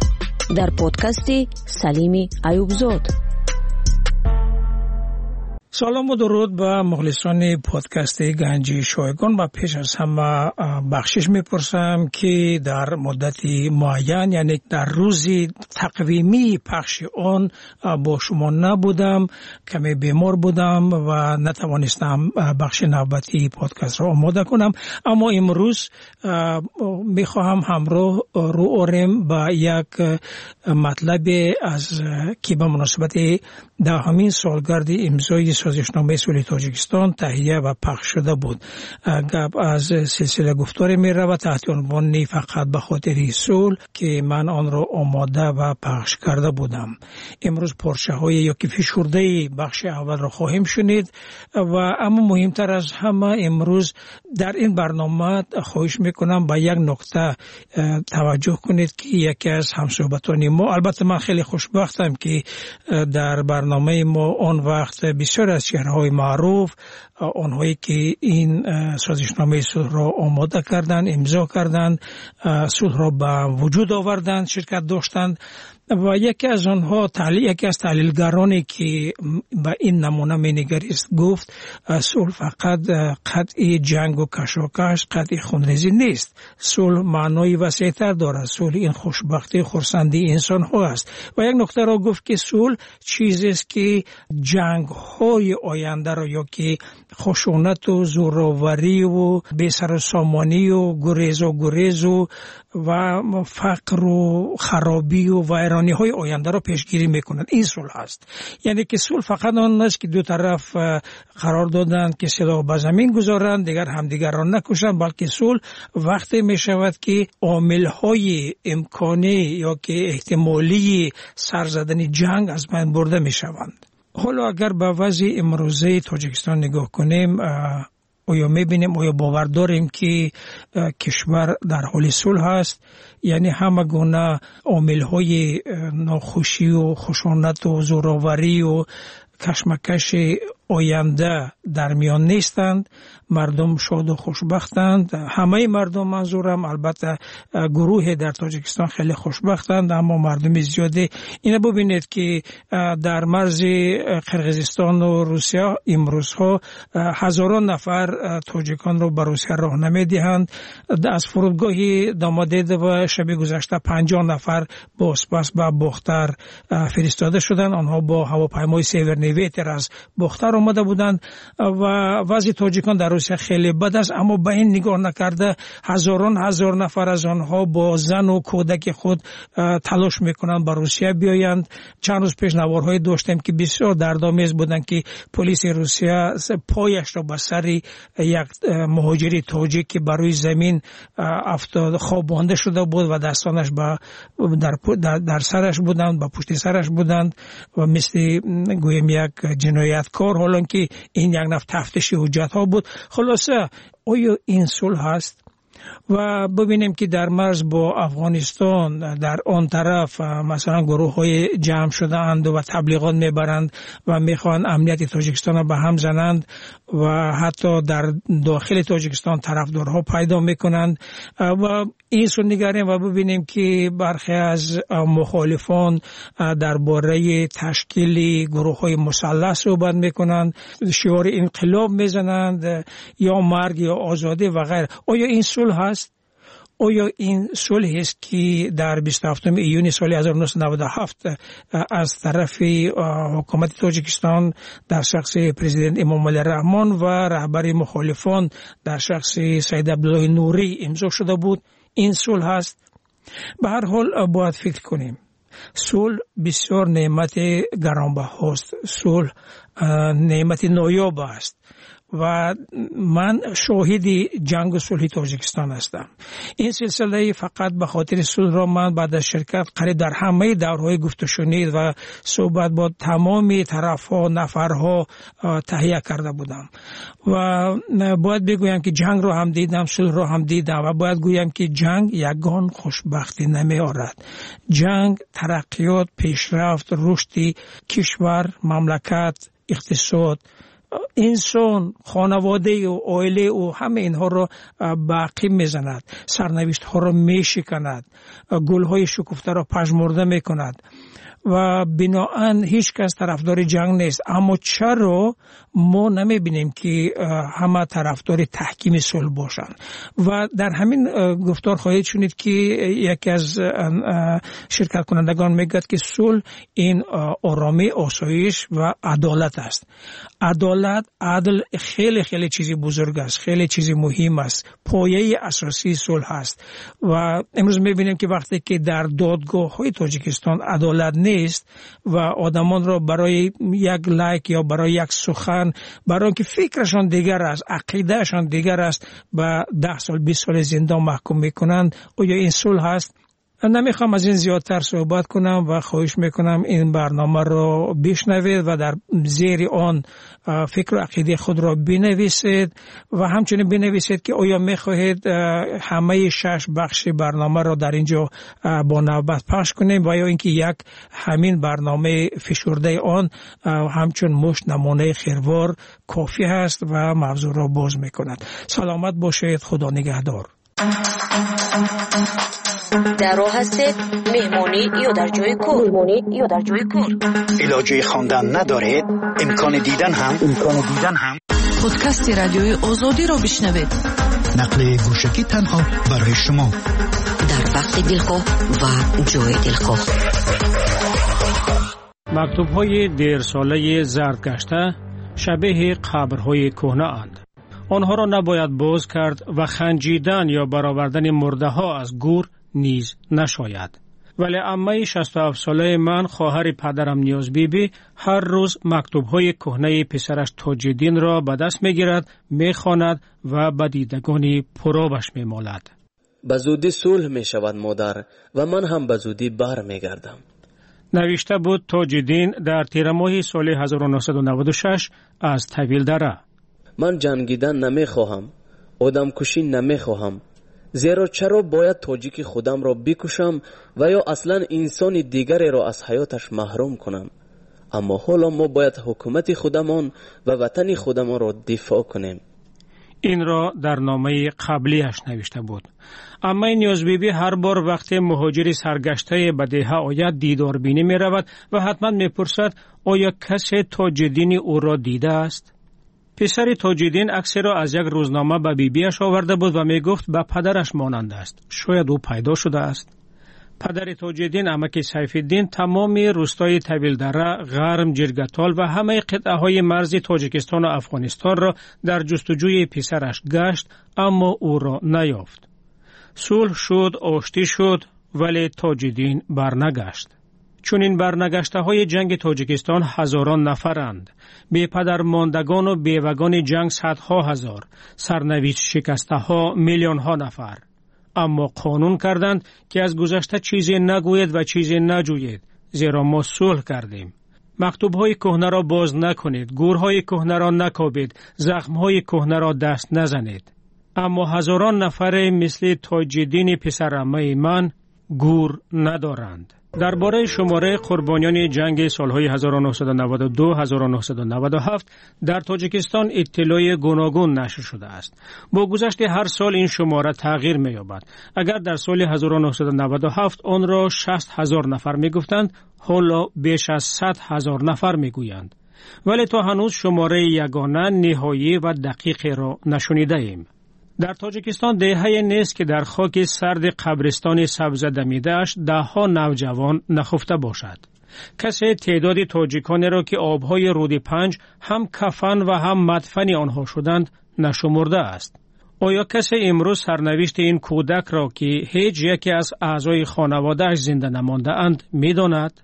در پادکست سلیم ایوبزاد. سلام و درود به مخلصان پادکست گنج شایگان و پیش از همه بخشش میپرسم که در مدتی معین یعنی در روزی تقویمی پخش آن با شما نبودم، کمی بیمار بودم و نتوانستم بخش نوبتی پادکست را آماده کنم، اما امروز میخواهم همراه رو آرم با یک مطلب از که به مناسبت دهمین سالگرد امضای سازشنامه صلح تاجیکستان تهیه و پخش شده بود. گپ از سلسله گفتار می رود تحت عنوان فقط به خاطر صلح که من آن را آماده و پخش کرده بودم. امروز پارچه های یا که فشرده بخش اول را خواهیم شنید و اما مهمتر از همه امروز در این برنامه خواهش میکنم به یک نکته توجه کنید که یکی از همصحبتان ما، البته من خیلی خوشبختم که در برنامه ما آن وقت بسیار از چهره‌های معروف، آنهایی که این سازشنامه صلح را آماده کردند، امضا کردند، صلح را به وجود آوردند، شرکت داشتند و یکی از آنها یکی از تحلیلگرانی که به این نمونه مینگریست گفت صلح فقط قطع جنگ و کشاکش، قطع خونریزی نیست. صلح معنای وسیع‌تر دارد. صلح این خوشبختی خرسندی انسان ها است و یک نکته را گفت که صلح چیزی است که جنگ های آینده را یا که خشونت و زورآوری و بی‌سروسامانی و گریز و فقر و خرابی و ویرانی های آینده را پیشگیری میکنند. این صلح است. یعنی که صلح فقط آن است که دو طرف قرار دادند که سلاح به زمین گذارند، دیگر همدیگر را نکشند، بلکه صلح وقتی می شود که عامل های امکانی یا که احتمالی سر زدن جنگ از بین برده می شوند. حالا اگر به وضع امروزه تاجیکستان نگاه کنیم، آیا میبینیم، آیا باور داریم که کشور در حال صلح است؟ یعنی همه گونه عامل‌های ناخوشی و خشونت و زورآوری و کشمکش آینده در میان نیستند، مردم شاد و خوشبختند. همه مردم، منظورم البته گروه در تاجیکستان خیلی خوشبختند، اما مردم زیاده. اینو ببینید که در مرز قرقیزستان و روسیه امروزها هزاران نفر تاجیکان رو به روسیه راهنمایی دهند. از فرودگاه دامادید و شب گذشته 50 نفر با اسپاس به باختر فرستاده شدند. آنها با هواپیمای سیورنیویتر از باختر آمده بودند و وضع تاجیکان در روسیه خیلی بد است، اما به این نگاه نکرده هزار نفر از آنها با زن و کودک خود تلاش میکنند به روسیه بیایند. چند روز پیش نوارهای داشتیم که بسیار دردآمیز بودند که پلیس روسیه پایش را به سر یک مهاجری تاجیک که بر روی زمین افتاد خوابانده شده بود و دستانش در سرش بودند، با پشت سرش بودند و مثل گویم یک جنایتکار، حالا که این یک نوع تفتیش حجت ها بود. خلاصه آیا این صلح هست؟ و ببینیم که در مرز با افغانستان در آن طرف مثلا گروه های جمع شده اند و تبلیغات میبرند و میخوان امنیت تاجیکستان را به هم زنند و حتی در داخل تاجیکستان طرفدارها پیدا میکنند و این سو نگریم و ببینیم که برخی از مخالفان درباره تشکیل گروه های مسلح صحبت میکنند، شعار انقلاب میزنند یا مرگ یا آزادی و غیره. آیا این صلح هست؟ آیا این صلح است که در 27 ایون سال 1997 از طرف حکومت تاجیکستان در شخص پرزیدنت امام علی رحمان و رهبر مخالفان در شخص سید عبدالله نوری امضا شده بود؟ این صلح هست؟ به هر حال باید فکر کنیم. صلح بسیار نعمت گرانبهاست. صلح نعمت نایاب است و من شاهد جنگ و صلح تاجیکستان هستم. این سلسله فقط به خاطر صلح را من بعد از شرکت قریب در همه دورهای گفت و شنید و صحبت با تمام طرفها نفرها تهیه کرده بودم و باید بگویم که جنگ را هم دیدم، صلح را هم دیدم و باید گویم که جنگ یگان خوشبختی نمی آورد. جنگ ترقیات، پیشرفت، رشد کشور، مملکت، اقتصاد، انسان، خانواده و عائله و همه اینها را باقی میزند، سرنوشت ها را میشکند، گل های شکفته را پژمرده میکند و بناهن هیچ کس طرفدار جنگ نیست. اما چرا ما نمیبینیم که همه طرفدار تحکیم صلح باشن؟ و در همین گفتار خواهید شنید که یکی از شرکت کنندگان میگوید که صلح این آرامی، آسایش و عدالت است. عدالت، عدل خیلی خیلی چیزی بزرگ است، خیلی چیزی مهم است، پایه اساسی صلح است. و امروز میبینیم که وقتی که در دادگاه های تاجیکستان عدالت نیست و آدمان را برای یک لایک یا برای یک سخن، برای که فکرشان دیگر است، عقیدهشان دیگر است، به 10 سال 20 سال زندان محکوم میکنند، آیا این صلح است؟ نمیخوام از این زیادتر صحبت کنم و خواهش میکنم این برنامه را بشنوید و در زیر آن فکر و عقیده خود را بنویسید و همچنین بنویسید که آیا میخواهید همه 6 بخش برنامه را در اینجا با نوبت پخش کنیم و یا اینکه یک همین برنامه فشرده آن همچون مشت نمونه خیروار کافی هست و موضوع را باز میکند. سلامت باشید، خدا نگهدار. در راه هستید، مهمانی یا در جای کار. علاجه خواندن ندارید، امکان دیدن هم پادکست رادیوی آزادی را بشنوید. نقل گوشکی تنها برای شما در وقت دلخواه و جای دلخواه. مکتوب‌های دیرساله زردگشته شبیه قبرهای کهنه اند. آنها را نباید باز کرد و خنجیدن یا برآوردن مرده ها از گور نیز نشاید. ولی عمه 67 ساله من، خواهر پدرم نیاز بیبی، هر روز مکتوب‌های کهنه پسرش تاج‌الدین را به دست می‌گیرد، می‌خواند و به دیدگانی پرآبش می‌مالد. به زودی صلح می‌شود مادر و من هم به زودی برمیگردم. نوشته بود تاج‌الدین در تیر ماه سال 1996 از طویل دره. من جنگیدن نمی‌خواهم، آدم کشی نمی‌خواهم. زیرا چرا باید تاجیک خودم را بکشم و یا اصلا انسان دیگری را از حیاتش محروم کنم؟ اما حالا ما باید حکومت خودمان و وطن خودمان را دفاع کنیم. این را در نامه قبلیش نوشته بود. اما نیاز بیبی هر بار وقتی مهاجری سرگشته به دهه آید دیدار بینی می رود و حتما می پرسد آیا کسی تاج‌الدین او را دیده است؟ پسر تاج‌الدین عکسی را از یک روزنامه به بیبیش آورده بود و می گفت به پدرش مانند است. شاید او پیدا شده است. پدر تاج‌الدین عمک سیف‌الدین تمام روستای طویل دره، غرم، جرگتال و همه قطعه های مرز تاجیکستان و افغانستان را در جستجوی پسرش گشت، اما او را نیافت. صلح شد، آشتی شد، ولی تاج‌الدین برنگشت. چون این برنگشته های جنگ تاجیکستان هزاران نفرند، بی پدر ماندگان و بیوگان جنگ صدها هزار، سرنوشت شکسته ها میلیون ها نفر. اما قانون کردند که از گذشته چیزی نگوید و چیزی نجوید، زیرا ما صلح کردیم. مکتوب های کهنه را باز نکنید، گورهای کهنه را نکابید، زخم های کهنه را دست نزنید. اما هزاران نفر مثل تاج‌الدین پسرعمه من گور ندارند. درباره شماره قربانیان جنگ سالهای 1992-1997 در تاجیکستان اطلاع گوناگون نشر شده است. با گذشت هر سال این شماره تغییر می‌یابد. اگر در سال 1997 آن را 60,000 نفر می‌گفتند، حالا بیش از 100,000 نفر می‌گویند. ولی تا هنوز شماره یگانه، نهایی و دقیق را نشنیده ایم. در تاجیکستان دهه‌ای نیست که در خاک سرد قبرستان سبز دمیده‌اش ده‌ها نوجوان نخفته باشد. کسی تعداد تاجیکانی را که آبهای رود پنج هم کفن و هم مدفن آنها شدند نشمرده است. آیا کسی امروز سرنوشت این کودک را که هیچ یکی از اعضای خانواده‌اش زنده نمانده اند می‌داند؟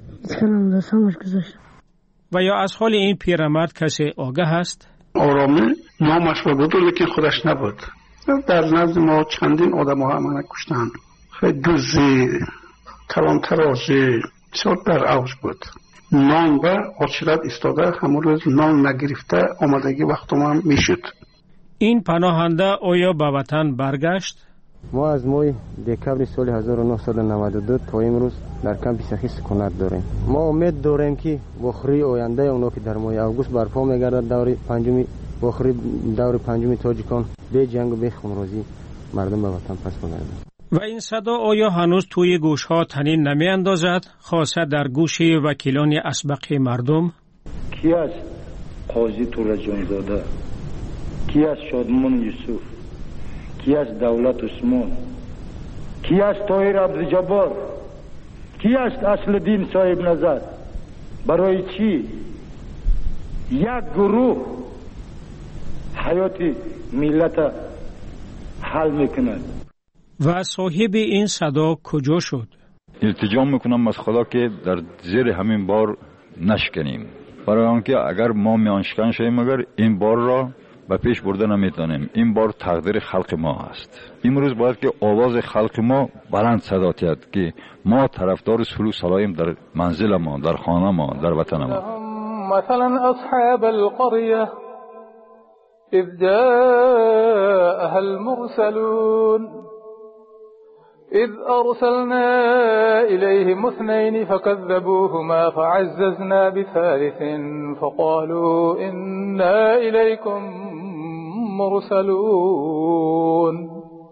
و یا از حال این پیرمرد کسی آگاه است؟ آرامی نامش بود لیکن خودش نبود. در نزد ما چندین آدم ها همه کشتند. خیلی دوزی، ترانترازی بسیار در اوج بود. نان و آچیلت استاده همون روز نان نگرفته آمدگی وقت ما میشد. این پناهنده آیا به وطن برگشت؟ ما از ماه دکبر سال 1992 تا امروز در کمپ سخی سکونت داریم. ما امید داریم که بخری آینده اونا که در ماه اوگوست برپا میگردد دور پنجمی بخری دور پنجمی تاجیکان به جنگ و به خونریزی مردم به وطن پس بگردند. و این صدا آیا هنوز توی گوشها طنین نمی اندازد، خاصه در گوش وکیلان اسبق مردم؟ کی است قاضی تورا جانزاده؟ کی است شادمان یوسف؟ کی است دولت عثمان؟ کی است طاهر عبدالجبار؟ کی است اصلالدین صاحب نظر؟ برای چی یک گروه حیات ملت حل میکند؟ و صاحب این صدا کجا شد؟ التجا میکنم از خدا که در زیر همین بار نشکنیم، برای آنکه اگر ما میانشکن شویم اگر این بار را به پیش برده نمیتونیم. این بار تقدیر خلق ما است. امروز باید که آواز خلق ما بلند صدا تید که ما طرفدار صلح و صلاحیم در منزل ما، در خانه ما، در وطن ما. مثلا اصحاب القرية اذ جاءها المرسلون اذ ارسلنا اليهم اثنين فكذبوهما فعززنا بثالث فقالوا انا اليكم مرسلون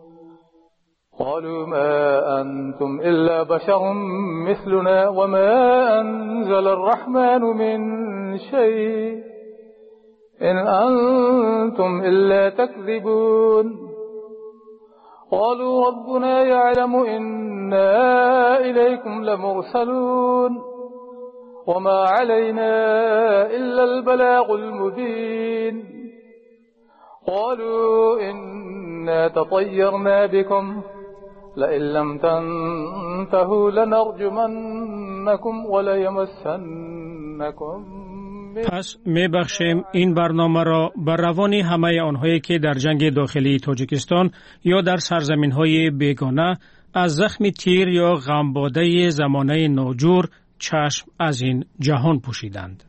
قالوا ما أنتم إلا بشر مثلنا وما أنزل الرحمن من شيء إن أنتم إلا تكذبون قالوا ربنا يعلم إنا إليكم لمرسلون وما علينا إلا البلاغ المبين قالوا إنا تطيرنا بكم لئن لم تنتهوا لنرجمنكم وليمسنكم. پس میبخشیم این برنامه را بر روان همه آنهایی که در جنگ داخلی تاجیکستان یا در سرزمین‌های بیگانه از زخم تیر یا غمباده زمانه ناجور چشم از این جهان پوشیدند.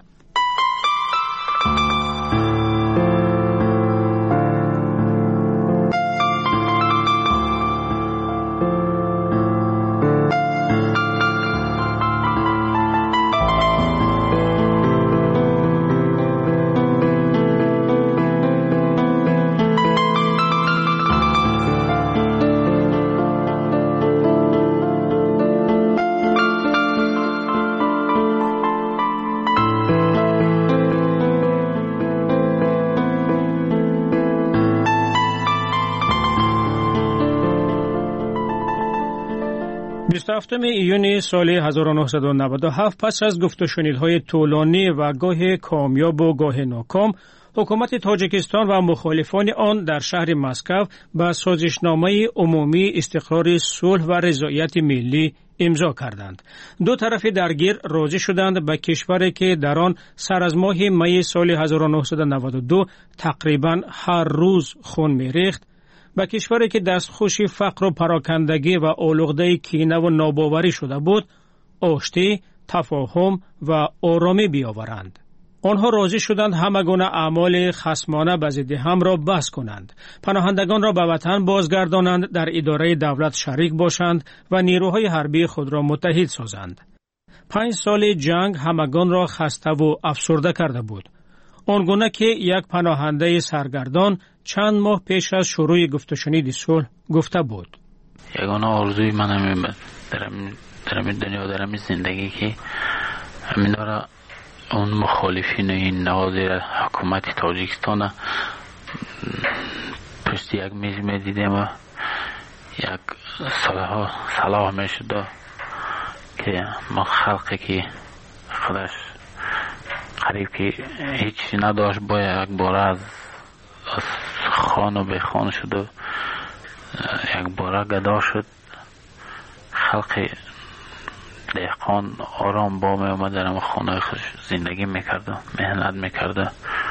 هفتم ایون سال 1997 پس از گفت و شنیدهای طولانی و گاه کامیاب و گاه ناکام، حکومت تاجیکستان و مخالفان آن در شهر مسکو به سازشنامه عمومی استقرار صلح و رضایت ملی امضا کردند. دو طرف درگیر راضی شدند به کشوری که در آن سر از ماه می سال 1992 تقریبا هر روز خون می‌ریخت، به کشوری که دستخوش فقر و پراکندگی و آلوده کینه و ناباوری شده بود، آشتی، تفاهم و آرامی بیاورند. آنها راضی شدند همگونه اعمال خصمانه به ضد هم را بس کنند، پناهندگان را به وطن بازگردانند، در اداره دولت شریک باشند و نیروهای حربی خود را متحد سازند. 5 سال جنگ همگان را خسته و افسرده کرده بود، آنگونه که یک پناهنده سرگردان چند ماه پیش از شروع گفت و شنید صلح گفته بود: یگانه آرزوی من همین در این دنیا، در این زندگی که همین داره اون مخالفین این نوازی حکومت تاجیکستان پشت یک میز می دیدیم و یک صلاح می شده که ما خلقی که خودش قریب که هیچی نداشت با یک باره از خان و بخان شد و یک باره گدا شد، خلق دهقان آرام با می آمد در خانه خود زندگی میکرده، مهنت میکرده.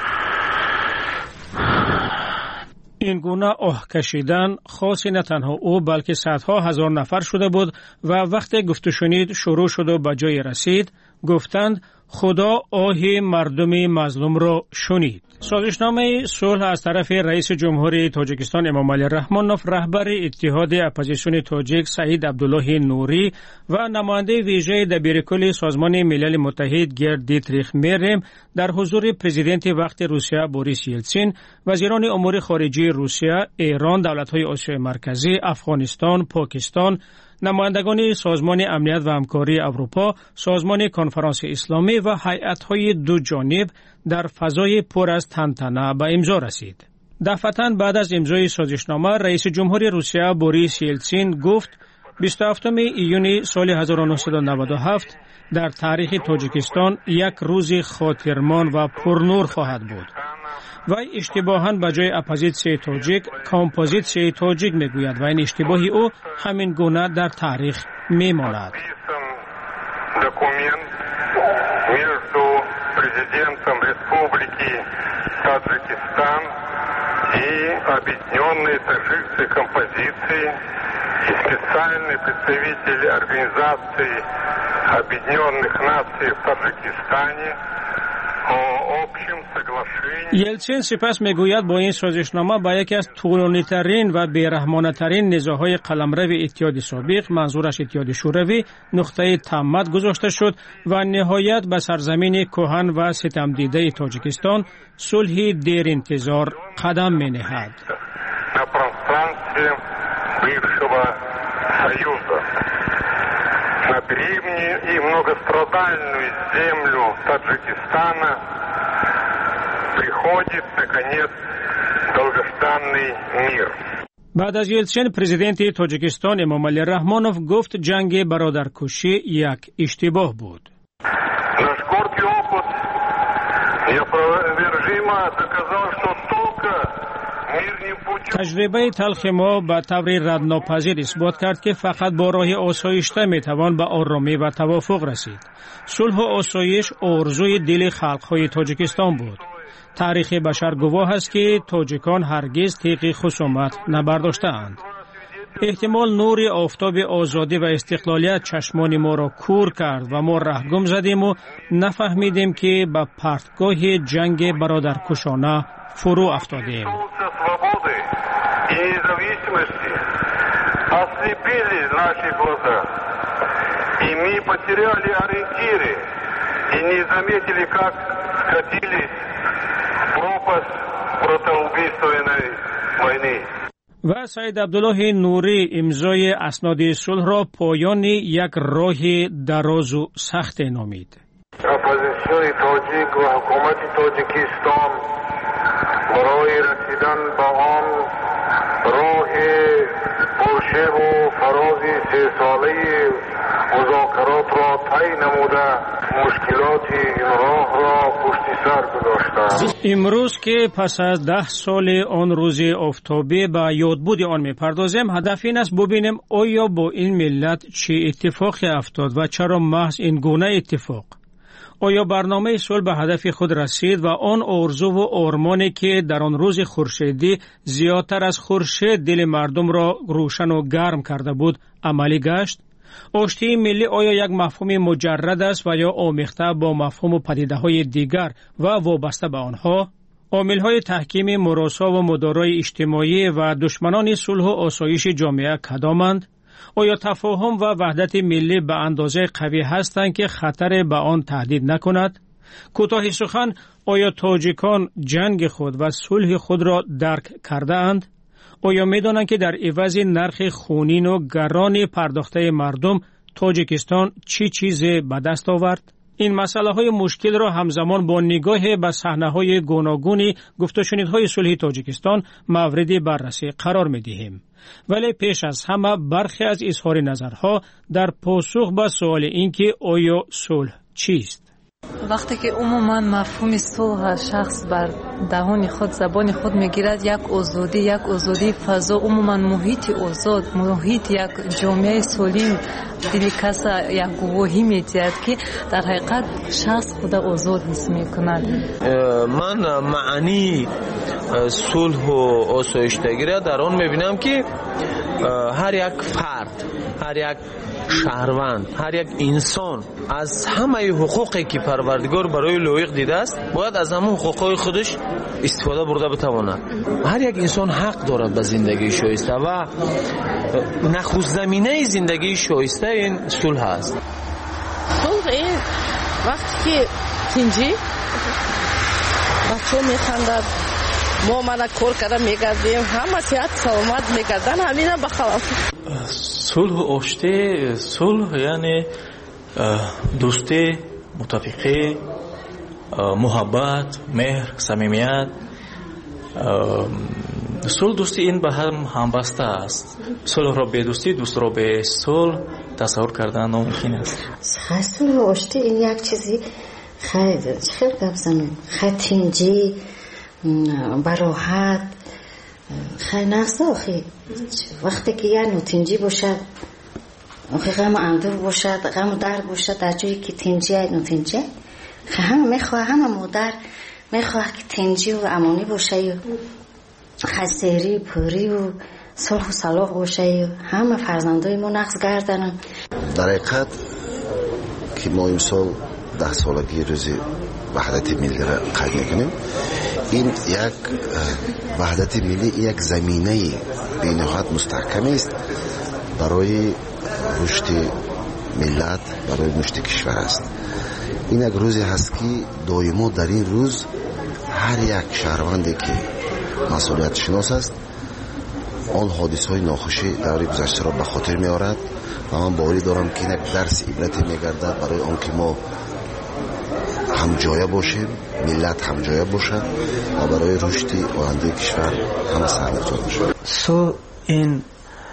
این گونه آه کشیدن خاصی نه تنها او بلکه صدها هزار نفر شده بود و وقتی گفت و شنید شروع شد و به جای رسید، گفتند خدا آه مردم مظلوم را شنید. سازشنامه صلح از طرف رئیس جمهوری تاجیکستان امامعلی رحمانوف، رهبر اتحاد اپوزیسیون تاجیک سعید عبدالله نوری و نماینده ویژه دبیرکل سازمان ملل متحد گرد دیتریخ مریم در حضور پرزیدنت وقت روسیه بوریس یلتسین، وزیران امور خارجه روسیه، ایران، دولت‌های آسیای مرکزی، افغانستان، پاکستان، نمایندگان سازمان امنیت و همکاری اروپا، سازمان کنفرانس اسلامی و هیئت‌های دو جانب در فضای پر از تنتنه به امضا رسید. دفعتاً بعد از امضای سازشنامه، رئیس جمهوری روسیه بوریس یلتسین گفت 27 ایون سال 1997 در تاریخ تاجیکستان یک روز خاطرمان و پرنور خواهد بود. و اشتباهاً به جای اپوزیسیون تاجیک کامپوزیسیون تاجیک میگوید و این اشتباهی او همین گونه در تاریخ میماند. Документ между президентом Республики Таджикистан и Объединенной Таджикской композиции и специальный представитель Организации Объединенных Наций в Таджикистане. یلتسین سپس میگوید با این سازشنامه با یکی از طولانی ترین و بیرحمانه ترین نزاع‌های قلمرو اتحاد سابق، منظورش اتحاد شوروی، نقطه تمت گذاشته شد و نهایت به سرزمین کهن و ستم دیده تاجیکستان صلح دیر انتظار قدم می‌نهد. На древнюю и многострадальную землю Таджикистана приходит, наконец, долгожданный мир. بعد از یلتسین، پرزیدنت تاجیکستان امامعلی رحمانوف گفت جنگ برادرکشی یک اشتباه بود. Наш горький опыт неопровержимо доказал, что только تجربه تلخ ما به طور ردناپذیر اثبات کرد که فقط با راه آسایشته میتوان به آرامی و توافق رسید. صلح و آسایش آرزوی دل خلق‌های تاجیکستان بود. تاریخ بشر گواه است که تاجیکان هرگز تیغ خصومت نبرداشته‌اند. احتمال نور آفتاب آزادی و استقلالیت چشمان ما را کور کرد و ما رهگم زدیم و نفهمیدیم که به پرتگاه جنگ برادرکشانه فرو افتادیم. Ослепили наши глаза, и мы потеряли ориентиры, и не заметили, как скатились в пропасть противоубийственной войны. و سعید عبدالله نوری امضای اسناد صلح را پایان یک راه دراز و سخت نامید. اپوزیسیون تاجیک و حکومت تاجیکستان برای رسیدن به آن راه پرشیب و فراز 3 ساله مذاکرات را طی نموده مشکلات این راه را پشت سر گذاشتند. امروز که پس از 10 سال آن روز آفتابی به یادبود آن میپردازیم، هدف این است ببینیم آیا با این ملت چه اتفاقی افتاد و چرا محض این گونه اتفاق؟ آیا برنامه صلح به هدف خود رسید و آن آرزو و آرمانی که در آن روز خورشیدی زیادتر از خورشید دل مردم را روشن و گرم کرده بود عملی گشت؟ آشتی ملی آیا یک مفهوم مجرد است و یا آمیخته با مفهوم و پدیده‌های دیگر و وابسته به آنها؟ عامل‌های تحکیم مراسا و مدارای اجتماعی و دشمنان صلح و آسایش جامعه کدامند؟ آیا تفاهم و وحدت ملی به اندازه قوی هستند که خطر به آن تهدید نکند؟ کوتاه سخن، آیا تاجیکان جنگ خود و صلح خود را درک کرده اند؟ آیا می دانند که در عوض نرخ خونین و گران پرداخته مردم تاجیکستان چی چیز به دست آورد؟ این مسئله های مشکل را همزمان با نگاه به صحنه های گوناگون گفت و شنیدهای صلح تاجیکستان مورد بررسی قرار می دهیم. ولی پیش از همه برخی از اظهار نظرها در پاسخ به سوال اینکه آیا صلح چیست؟ وقتی که عموما مفهوم صلح شخص بر دهان خود زبان خود میگیرد، یک آزادی فضا، عموما محیط آزاد، محیط یک جامعه سالم، دل کس یک گواهی میدهد که در حقیقت شخص خود آزاد حس میکند. من معنی صلح و آسایشتگی را در آن میبینم که هر یک فرد، هر یک شهروند، هر یک انسان از همه حقوقی که پروردگار برای لایق دیده است باید از همه حقوقهای خودش استفاده برده بتواند. هر یک انسان حق دارد به زندگی شایسته و نخست زمینه زندگی شایسته این صلح است. صلح این وقتی که تنجی بچه میخندد، ما من کار کردم میگردیم، همه صحت سلامت میگردن، همینا بخلاف صلح و آشتی. صلح یعنی دوستی، متفقی، محبت، مهر، صمیمیت. صلح دوستی این به هم همبسته است. صلح را به دوستی، دوست را به صلح تصور کردن ناممکن است. صلح و آشتی این یک چیزی خیلی گفتم، خیلی تنجی، براحت، خیلی نفس آخی. وقتی که یه نوتنجی باشد، آخی غم اندور باشد، غم درد باشد، در جایی که تنجی های نوتنجی همه میخواه، همه مادر میخواه که تنجی و امانی باشه، خسیری پوری و صلح و صلاح باشه، همه فرزندای ما نقص گردنن. در حقیقت که ما امسال 10 سالگی روز وحدت ملی را قید میکنیم، این یک وحدت ملی یک زمینه بینهایت مستحکم است برای رشد ملت، برای رشد کشور است. این یک روزی هست که دائما در این روز هر یک شهروندی که مسئولیت شناس است آن حادثه‌های ناخوشی در گذشته را به خاطر می‌آورد و من باوری دارم که یک درس عبرتی می‌گردد برای آنکه ما هم جایه باشیم، ملت هم جایه باشد و برای رشد آینده کشور همه سرنخ باشد. صلح این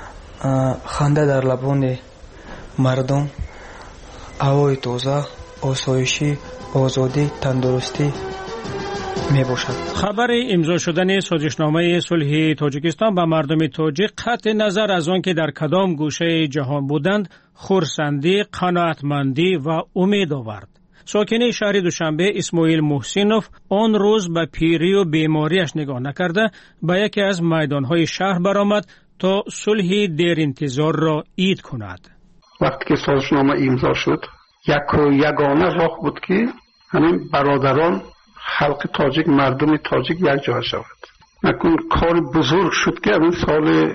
خنده در لبان مردم، هوای تازه، آسایشی، آزادی، تندرستی می باشد. خبر امضا شدن سازشنامه صلح تاجیکستان با مردم تاجیک قطع نظر از آن که در کدام گوشه جهان بودند خرسندی، قناعتمندی و امید آورد. ساکن شهر دوشنبه اسماعیل محسینوف آن روز به پیری و بیماریش نگاه نکرده به یکی از میدانهای شهر برآمد تا صلح دیر انتظار را عید کند. وقتی که سازشنامه امضا شد یک و یگانه راه بود که همین برادران خلق تاجیک، مردم تاجیک یک جا شود. نکن کار بزرگ شد که این سال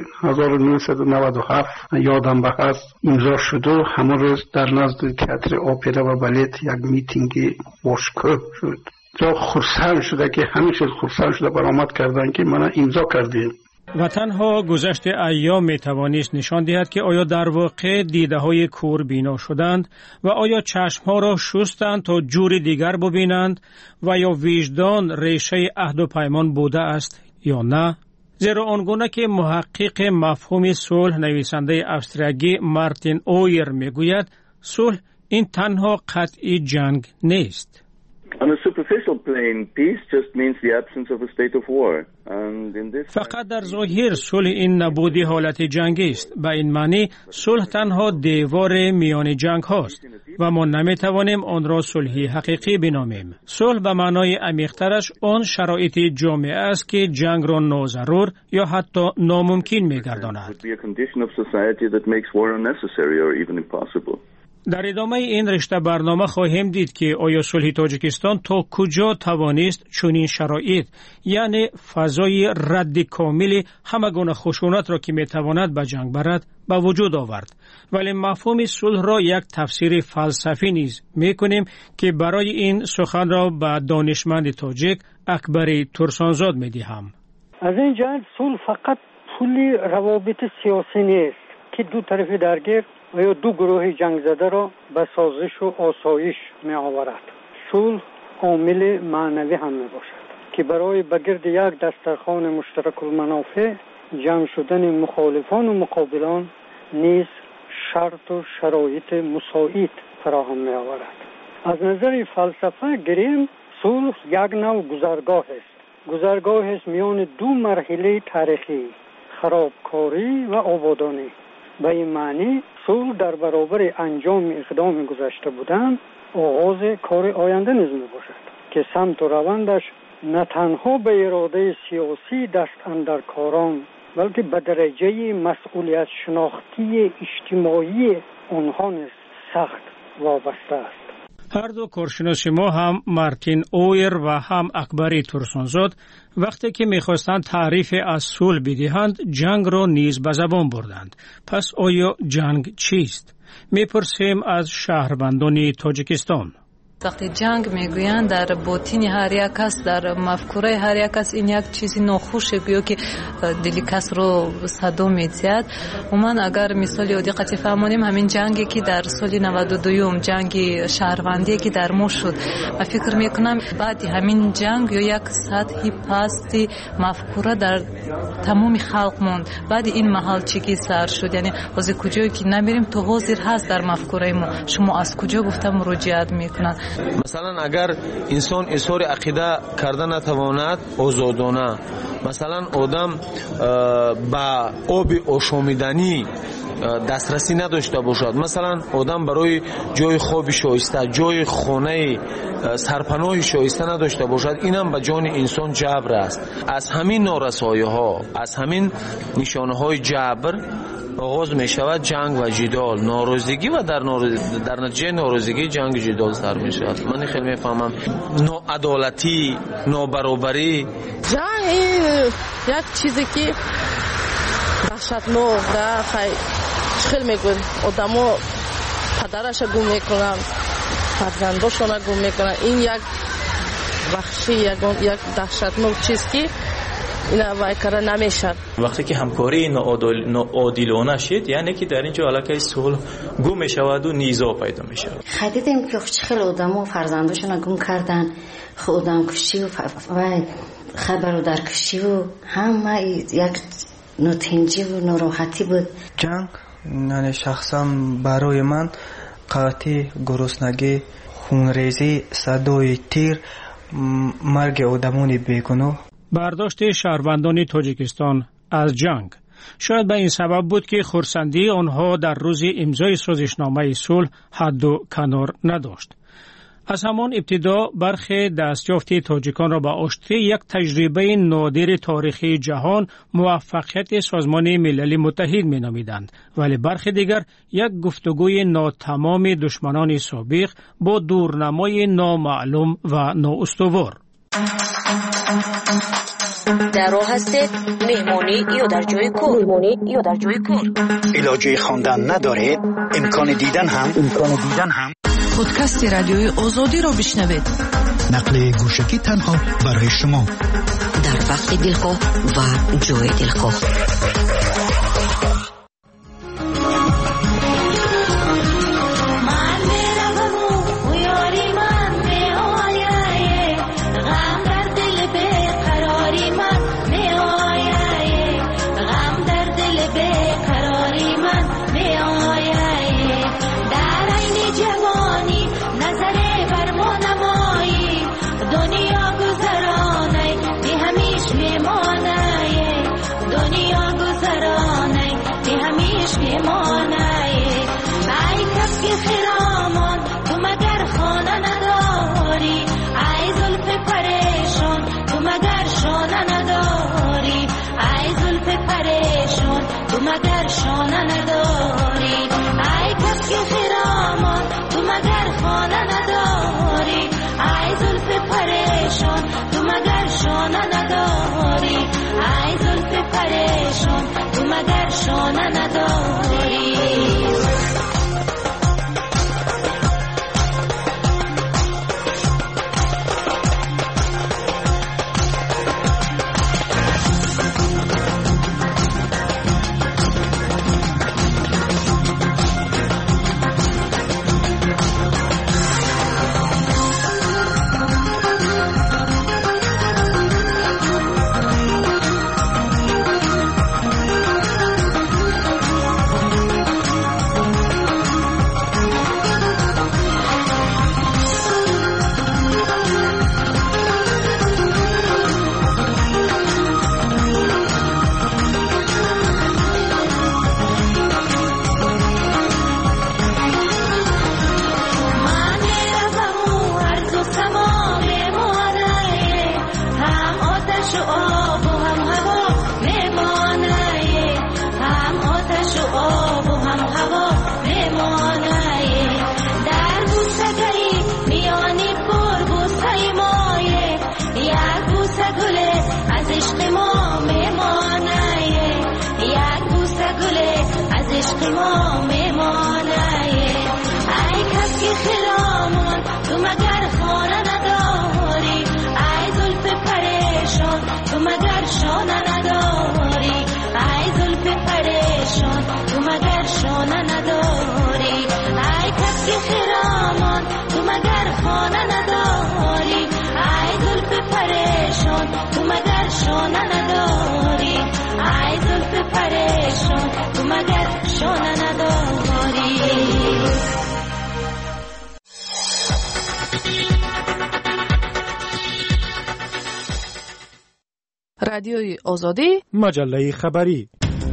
1997 یادم هست امضا شد و همون روز در نزد تئاتر اپرا و بالت یک میتینگ باشکوه شد. جا خرسند شده که همیشه خرسند شده برآمد کردن که من امضا کردیم. و تنها گذشت ایام می توانست نشان دهد که آیا در واقع دیده های کور بینا شدند و آیا چشم ها را شستند تا جور دیگر ببینند و یا وجدان ریشه عهد و پیمان بوده است یا نه. زیرا آنگونه که محقق مفهوم صلح نویسنده استرالیایی مارتین اویر میگوید صلح این تنها قطعی جنگ نیست. On a superficial plane, peace just means the absence of a state of war. And in this فقط در ظاهر صلح این نبودی حالت جنگی است. به این معنی صلح تنها دیوار میان جنگ هاست و ما نمیتوانیم آن را صلحی حقیقی بنامیم. صلح به معنای عمیق‌ترش آن شرایط جامعه است که جنگ را ناضرور یا حتی ناممکن میگرداند. در ادامه این رشته برنامه خواهیم دید که آیا صلح تاجیکستان تا کجا توانست چنین شرایط یعنی فضای رد کامل همه گونه خشونت را که میتواند به جنگ برد به وجود آورد. ولی مفهوم صلح را یک تفسیر فلسفی نیز میکنیم که برای این سخن را به دانشمند تاجیک اکبر ترسانزاد میدهم. از این جهت صلح فقط پول روابط سیاسی نیست که دو طرف درگیر و یا دو گروه جنگ زده را به سازش و آسایش می آورد. صلح عامل معنوی هم می باشد که برای بگرد یک دسترخوان مشترک المنافع جمع شدن مخالفان و مقابلان نیز شرط و شرایط مساعد فراهم می آورد. از نظر فلسفه گریم صلح یک نوع گذرگاه است. گذرگاه است میان دو مرحله تاریخی، خرابکاری و آبادانی. به این معنی صلح در برابر انجام اقدام گذشته بودن آغاز کار آینده نیز می باشد که سمت و روندش نه تنها به اراده سیاسی دست اندرکاران بلکه به درجه مسئولیت شناختی اجتماعی آنها نیز سخت وابسته است. هر دو کارشناس ما هم مارتین اویر و هم اکبری ترسونزاد وقتی که میخواستند تعریف از صلح بدهند جنگ را نیز به زبان بردند. پس آیا جنگ چیست؟ میپرسیم از شهروندان تاجیکستان. وقتی جنگ میگویند در باطن هر یک کس، در مفکوره هر یک کس این یک چیزی ناخوشه گویا که دل کس رو صدا میزد. من اگر مثالی دقت فهمانیم همین جنگی که در سال 92 جنگ شهروندی که در ما شد، من فکر میکنم بعد همین جنگ یا یک سطحی پستی مفکوره در تمام خلق موند. بعد این محل چیزی سر شد، یعنی از کجایی که نمیریم تو حاضر هست در مفکوره ما، شما از کجا گفتم مراجعت میکنن. مثلا اگر انسان اظهار عقیده کرده نتواند آزادانه، مثلا آدم با آب آشامیدنی دسترسی نداشته باشد، مثلا آدم برای جای خواب شایسته، جای خانه سرپناه شایسته نداشته باشد، اینم به جان انسان جبر است. از همین نارسایی ها، از همین نشانه های جبر آغاز می شود جنگ و جدال، ناراضگی و در نتیجه ناراضگی جنگ جدال سر می شود. من خیلی می فهمم ناعدالتی، نابرابری. جنگ یک چیزی که وحشتناک خیلی میگوید آدم‌ها پدرش گم میکنن، فرزنداشون گم میکنن. این یک وحشی، یک دهشتناک چیز که اینا وایکره نمیشد. وقتی که همکاری ناعادلانه شد، یعنی که در اینجا علاقه صلح گم میشود و نیزا پیدا میشود. دیدیم که خیلی آدم‌ها فرزنداشون گم کردن، خودم کشی و خبر در کشی و همه یک نوتنجی و ناراحتی بود. جنگ یعنی شخصا برای من قحطی، گرسنگی، خونریزی، صدای تیر، مرگ آدمان بیگناه. برداشت شهروندان تاجیکستان از جنگ شاید به این سبب بود که خرسندی آنها در روز امضای سازشنامه صلح حد و کنار نداشت. از همان ابتدا برخی دستیافت تاجیکان را به آشتی یک تجربه نادر تاریخی جهان موفقیت سازمان ملل متحد می نامیدند، ولی برخی دیگر یک گفتگوی ناتمام دشمنان سابق با دورنمای نامعلوم و نااستوار. در راه هستید مهمانی یا در جای کار. علاجه خواندن ندارید؟ امکان دیدن هم پادکست رادیوی آزادی را بشنوید. نقل گوشکی تنها برای شما در وقت دلخواه و جای دلخواه. مگر شانه نداری، ای کس که خرامان تو مگر خانه نداری، ای زلف پریشان تو مگر شانه نداری، ای زلف پریشان تو مگر شانه نداری. عشق ما میمانه. ای کس که خرامان تو مگر خانه نداری، ای زلف پریشان تو مگر شانه نداری، ای زلف پریشان تو مگر شانه نداری. ای کس که خرامان تو مگر خانه نداری، ای زلف پریشان تو مگر شانه نداری، ای زلف پریشان تو مگر شانه نداری. رادیوی آزادی، مجله خبری.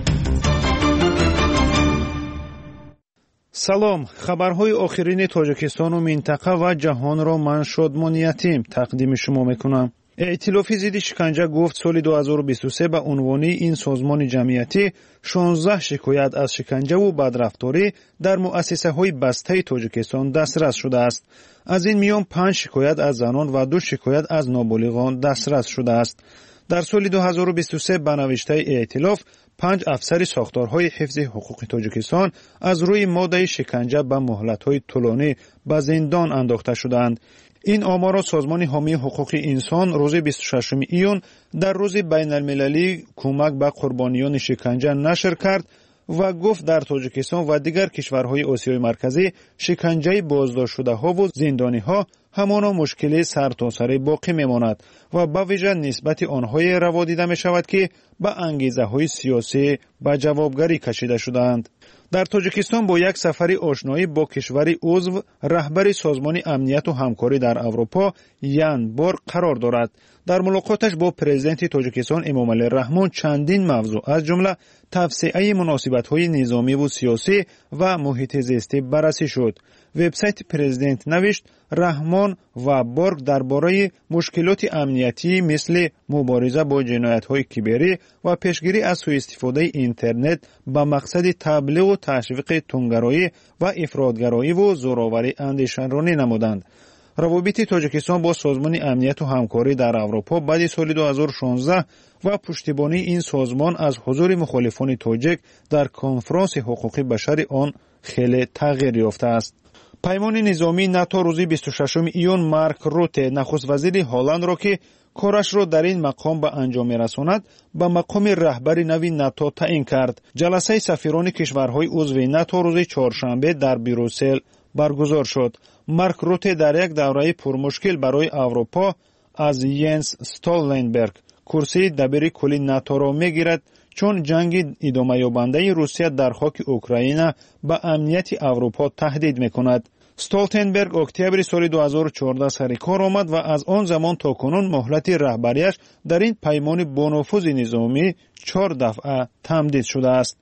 سلام، خبرهای آخرین تاجیکستان و منطقه و جهان را من شادمان یتیم تقدیم شما میکنم. ائتلاف ضد شکنجه گفت سال 2023 به عنوان این سازمان جمعیتی 16 شکایت از شکنجه و بدرفتاری در مؤسسه های بسته تاجیکستان دسترس شده است. از این میان 5 شکایت از زنان و 2 شکایت از نابالغان دسترس شده است. در سال 2023 به نوشته ائتلاف 5 افسر ساختارهای حفظ حقوق تاجیکستان از روی ماده شکنجه به مهلت‌های طولانی به زندان انداخته شدند. این آمار را سازمان حامی حقوق انسان روز 26 ایون در روز بین المللی کمک به قربانیان شکنجه نشر کرد و گفت در تاجیکستان و دیگر کشورهای آسیای مرکزی شکنجه بازداشت شده ها و زندانی ها همانا مشکل سرتاسر باقی میماند و به ویژه نسبت آنهای روا دیده می شود که به انگیزه های سیاسی به جوابگری کشیده شدند. در تاجیکستان با یک سفر آشنایی با کشور عضو رهبر سازمان امنیت و همکاری در اروپا یان بورگ قرار دارد. در ملاقاتش با پرزیدنت تاجیکستان امامعلی رحمان چندین موضوع از جمله توسعه مناسبت‌های نظامی و سیاسی و محیط زیستی بررسی شد. وبسایت پرزیدنت نوشت رحمان و بورگ درباره مشکلات امنیتی مثل مبارزه با جنایت‌های کیبری و پیشگیری از سوء استفاده اینترنت به مقصد تبلیغ و تشویق تندگرایی و افراطگرایی و زورآوری اندیشه‌رانی نمودند. روابط تاجیکستان با سازمان امنیت و همکاری در اروپا بعد سال 2016 و پشتیبانی این سازمان از حضور مخالفان تاجیک در کنفرانس حقوق بشر آن خیلی تغییر یافته است. پیمان نظامی ناتو روز 26 ایون مارک روته نخست وزیر هلند را که کارش را در این مقام به انجام می‌رساند به مقام رهبر نوی ناتو تعیین کرد. جلسه سفیران کشورهای عضو ناتو روز چهارشنبه در بروسل برگزار شد. مارک روته در یک دوره پرمشکل برای اروپا از ینس استولتنبرگ کرسی دبیر کلی ناتو را میگیرد چون جنگ ادامه یابنده روسیه در خاک اوکراین به امنیت اروپا تهدید میکند. استولتنبرگ اکتبر سال 2014 سر کار آمد و از آن زمان تا کنون مهلت رهبریش در این پیمان با نفوذ نظامی 4 دفعه تمدید شده است.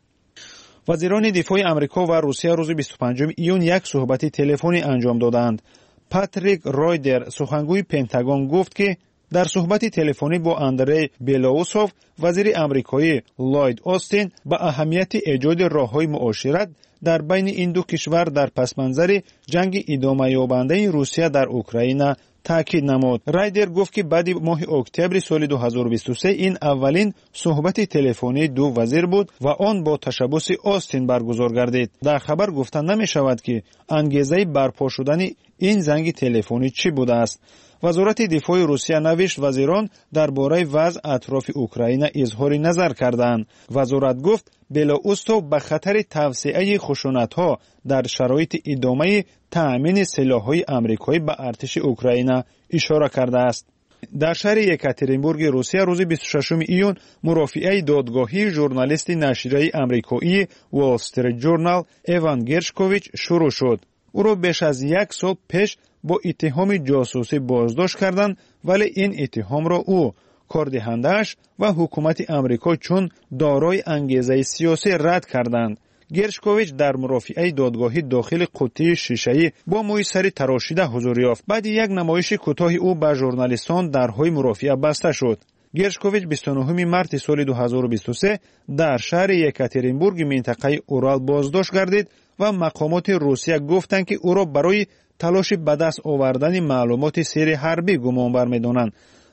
وزیران دفاع امریکا و روسیه روز 25 ایون یک صحبت تلفنی انجام دادند. پاتریک رایدر سخنگوی پنتاگون گفت که در صحبت تلفنی با اندری بیلاوسوف وزیر امریکایی لوید آستین به اهمیت ایجاد راه‌های معاشرت در بین این دو کشور در پس‌منظر جنگ ادامه یابنده روسیه در اوکراین تاکید نمود. رایدر گفت که بعد ماه اکتبر سال 2023 این اولین صحبت تلفنی دو وزیر بود و آن با تشبث آستین برگزار گردید. در خبر گفته نمی شود که انگیزه برپا شدن این زنگ تلفنی چی بوده است. وزارت دفاع روسیه نوشت وزیران درباره وضع اطراف اوکراین اظهار نظر کردند. وزارت گفت بلاروس به خطر توسعه خشونت‌ها در شرایط ادامه تأمین سلاح‌های آمریکایی به ارتش اوکراین اشاره کرده است. در شهر یکاترینبورگ روسیه روز 26 ایون مرافعه دادگاهی ژورنالیست نشریه آمریکایی وال استریت جورنال ایوان گرشکوویچ شروع شد. او را بیش از 1 سال پیش با اتهام جاسوسی بازداشت کردند ولی این اتهام را او، کاردهنده‌اش و حکومت آمریکا چون دارای انگیزه سیاسی رد کردند. گرشکوویچ در مرافعه دادگاهی داخل قوطی شیشه‌ای با موی سری تراشیده حضور یافت. بعد یک نمایش کوتاه او به ژورنالیستان درهای مرافعه بسته شد. گرشکوویچ 29 مارس سال 2023 در شهر یکاترینبورگ منطقه اورال بازداشت گردید و مقامات روسیه گفتند که او را برای تلاش به دست آوردن معلومات سری حربی گمانبر می‌دانند.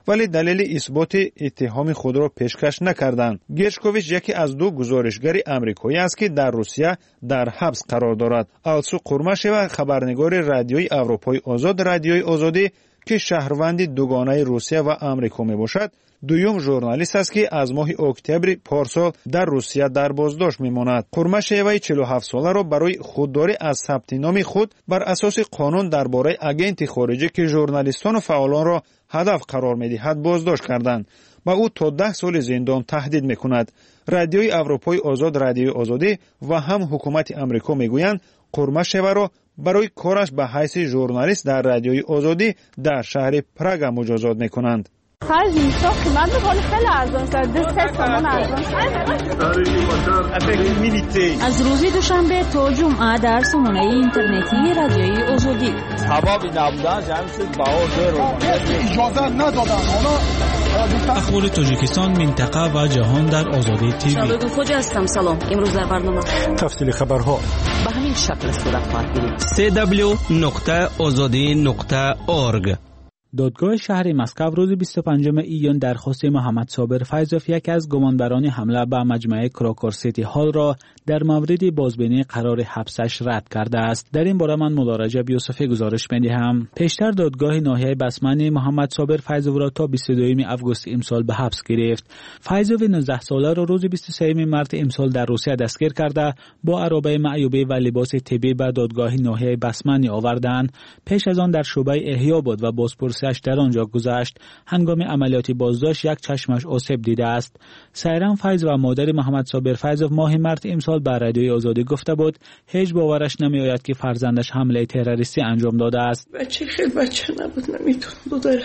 ولی دلیل اثبات اتهام خود را پیشکش نکردند. گرشکوویچ یکی از دو گزارشگر آمریکایی است که در روسیه در حبس قرار دارد. آلسو قورماشوا خبرنگار رادیوی اروپای آزاد رادیوی آزادی که شهروند دوگانه روسیه و آمریکا میباشد، دوم ژورنالیست است که از ماه اکتبر پارسال در روسیه در بازداشت میماند. قورماشوا 47 ساله را برای خودداری از ثبت نام خود بر اساس قانون درباره آگنت خارجی که ژورنالیستان و فعالان را هدف قرار میدهد بازداشت کردند و او تا 10 سال زندان تهدید میکند. رادیوی اروپای آزاد رادیوی آزادی و هم حکومت آمریکا میگویند قورماشوا را برای کارش به حیث ژورنالیست در رادیوی آزادی در شهر پراگ مجازات میکنند. از روز دوشنبه تا جمعه در سامانه اینترنتی رادیوی آزادی اخبار تاجیکستان، منطقه و جهان در آزادی تیوی. شبکه خوجا هستم. سلام. امروز در برنامه تفصیل خبرها به همین شکل صورت خواهد گرفت. www.azadi.org. دادگاه شهر مسکو روز 25 ایون درخواست محمد صابر فیضوف، یک از گمانبران حمله به مجمع کراکور سیتی هال را در مورد بازبینی قرار حبسش رد کرده است. در این باره من مدارجه یوسفی گزارش می‌دهم. پیشتر دادگاه ناحیه بسمنی محمد صابر فیضوف را تا 22 آگوست امسال به حبس گرفت. فیضوف 19 ساله را روز 23 مارس امسال در روسیه دستگیر کرده با عربه معیوبه و لباس طبی به دادگاه ناحیه بسمنی آوردند. پیش از آن در شعبه احیا بود و بازپرسی در آنجا گذشت. هنگام عملیات بازداشت یک چشمش آسیب دیده است. سایران فیض و مادر محمد صابر فیضوف ماه مارس امسال به رادیوی آزادی گفته بود هیچ باورش نمیآید که فرزندش حمله تروریستی انجام داده است. بچه خیلی بچه نبود، نمیتون بوداره.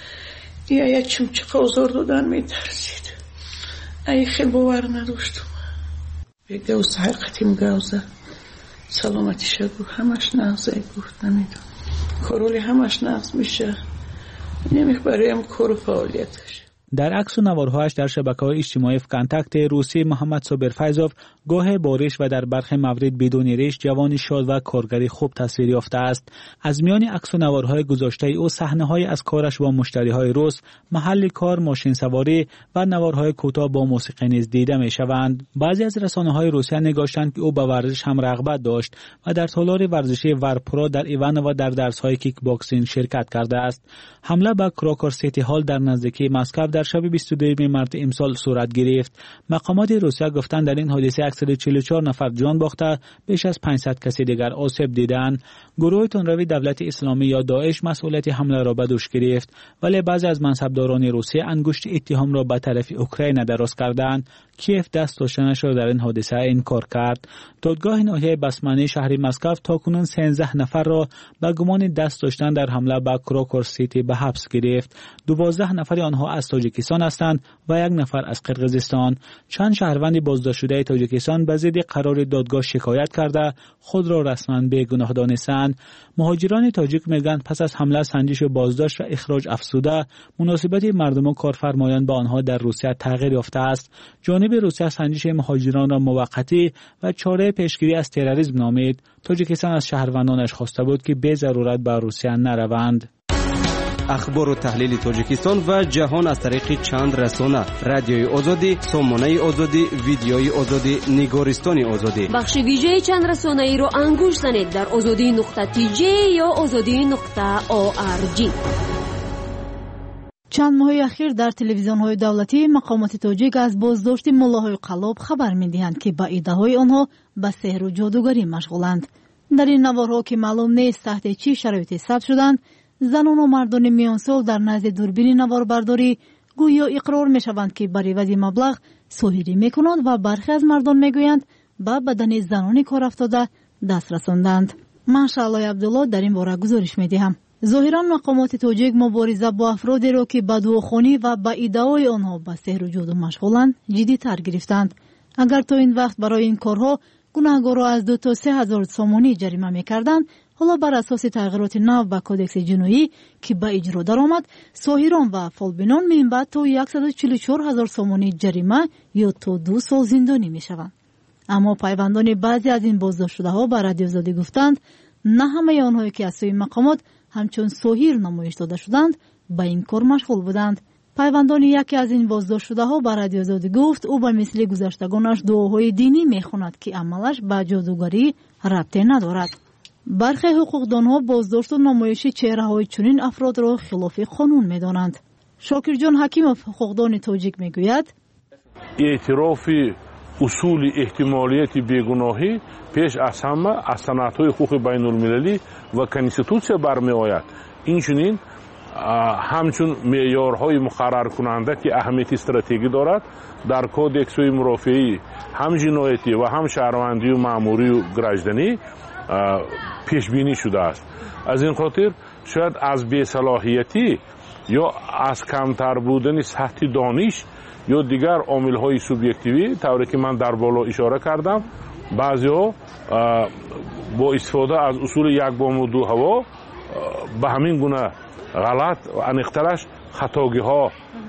یا چمچه آزار دادن میترسید. ای خیلی باور نداشتم. یک گوز حقیقتیم گوزه. سلامتی شد همش نغزه بود، نمیدون. کارولی همش نغز میشه. نمیخبریم کار و فعالیتش. در عکس و نوارهایش در شبکه‌های اجتماعی کنتاکت روسی محمد صابر فیضوف گاه بارش و در برخی موارد بدون ریش جوانی شاد و کارگری خوب تصویر یافته است. از میان عکس و نوارهای گذاشته او صحنه‌های از کارش با مشتری‌های روس، محل کار، ماشین سواری و نوارهای کوتاه با موسیقی نیز دیده می‌شوند. بعضی از رسانه‌های روسیه نگاشتند که او به ورزش هم رغبت داشت و در تالار ورزشی ورپرا در ایوان و در درس‌های کیک باکسینگ شرکت کرده است. حمله به کراکور سیتی هال در نزدیکی مسکو در شب 22 مارس امسال صورت گرفت. مقامات روسیه گفتند در این حادثه 144 نفر جان باخته، بیش از 500 کسی دیگر آسیب دیدند. گروه تندروی دولت اسلامی یا داعش مسئولیت حمله را به دوش گرفت، ولی بعضی از منصبداران روسیه انگشت اتهام را به طرف اوکراین دراز کردند. کیف دست داشتنش را در این حادثه انکار کرد. دادگاه ناحیه بسمنی شهر مسکو تاکنون 13 نفر را به گمان دست داشتن در حمله به کراکور سیتی به حبس گرفت. 12 نفر آنها از تاجیکستان هستند و 1 نفر از قرقیزستان. چند شهروند بازداشت شده تاجیکستان به ضد قرار دادگاه شکایت کرده خود را رسما بیگناه دانستند. مهاجران تاجیک میگویند پس از حمله، سنجش و بازداشت و اخراج افزوده، مناسبت مردم و کارفرمایان با آنها در روسیه تغییر یافته است. جانب روسیه سنجش مهاجران را موقتی و چاره پیشگیری از تروریسم نامید. تاجیکستان از شهروندانش خواسته بود که به ضرورت به روسیه نروند. اخبار و تحلیل تاجیکستان و جهان از طریق چند رسانه: رادیوی آزادی، سامانه آزادی، ویدیوی آزادی، نگارستان آزادی. بخش ویژه چند رسانه ای رو انگوش زنید در azadi.tj یا azadi.org. چند ماه اخیر در تلویزیون‌های دولتی مقامات تاجیک از بازداشت ملاهای قلاب خبر می‌دهند که با ایده‌های آنها به سحر و جادوگری مشغولند. در این نوارها که معلوم نیست تحت چه شرایطی ثبت شدند، زنان و مردان میانسال در نزد دوربین نواربرداری گویا اقرار می‌شوند که بر عوض مبلغ سحری می‌کنند و برخی از مردان می‌گویند به بدن زنان کار افتاده دست رساندند. من شعله عبدالله در این باره گزارش می‌دهم. ظاهراً مقامات تاجیک مبارزه با افرادی را که به دعاخوانی و به ایده‌های آنها به سحر و جادو مشغولند جدی‌تر گرفتند. اگر تا این وقت برای این کارها گناهکارا از 2 تا 3 هزار سامانی جریمه می‌کردند، حالا بر اساس تغییرات نو به کودکس جنایی که به اجرا درآمد، ساحران و فالبینان می‌باید تا 144 هزار سامانی جریمه یا تا 2 سال زندانی می‌شوند. اما پیوندان بعضی از این بازداشت شده‌ها به رادیو آزادی گفتند نه همه آنهایی که از سوی مقامات همچون ساحر نمایش داده شدند به این کار مشغول بودند. пайвандони яке аз ин боздоштшудаҳо ба радио Озодӣ гуфт ӯ ба мисли гузаштагонаш дуоҳои динӣ мехонад ки амалаш ба ҷодугарӣ рабте надорад. бархе ҳуқуқдонҳо боздошту намоиши чеҳраҳои чунин афродро хилофи қонун медонанд. шокирҷон ҳакимов ҳуқуқдони тоҷик мегӯяд: эътирофи усули эҳтимолияти бегуноҳӣ пеш аз ҳама аз санадҳои ҳуқуқи байнулмилалӣ ва конститутсия бармеояд. инчунин ҳамчун меъёрҳои муқарраркунанда ки аҳамияти стратегӣ дорад дар кодексҳои мурофиаӣ ҳам ҷиноятӣ ва ҳам шаҳрвандию маъмурию гражданӣ пешбинӣ шудааст. аз ин хотир шояд аз бесалоҳиятӣ ё аз камтар будани сатҳи дониш ё дигар омилҳои субъективӣ тавре ки ман дар боло ишора кардам, баъзеҳо бо истифода аз усули якбому ду ҳаво ба ҳамин гуна ғалат ва аниқтараш хатогиҳо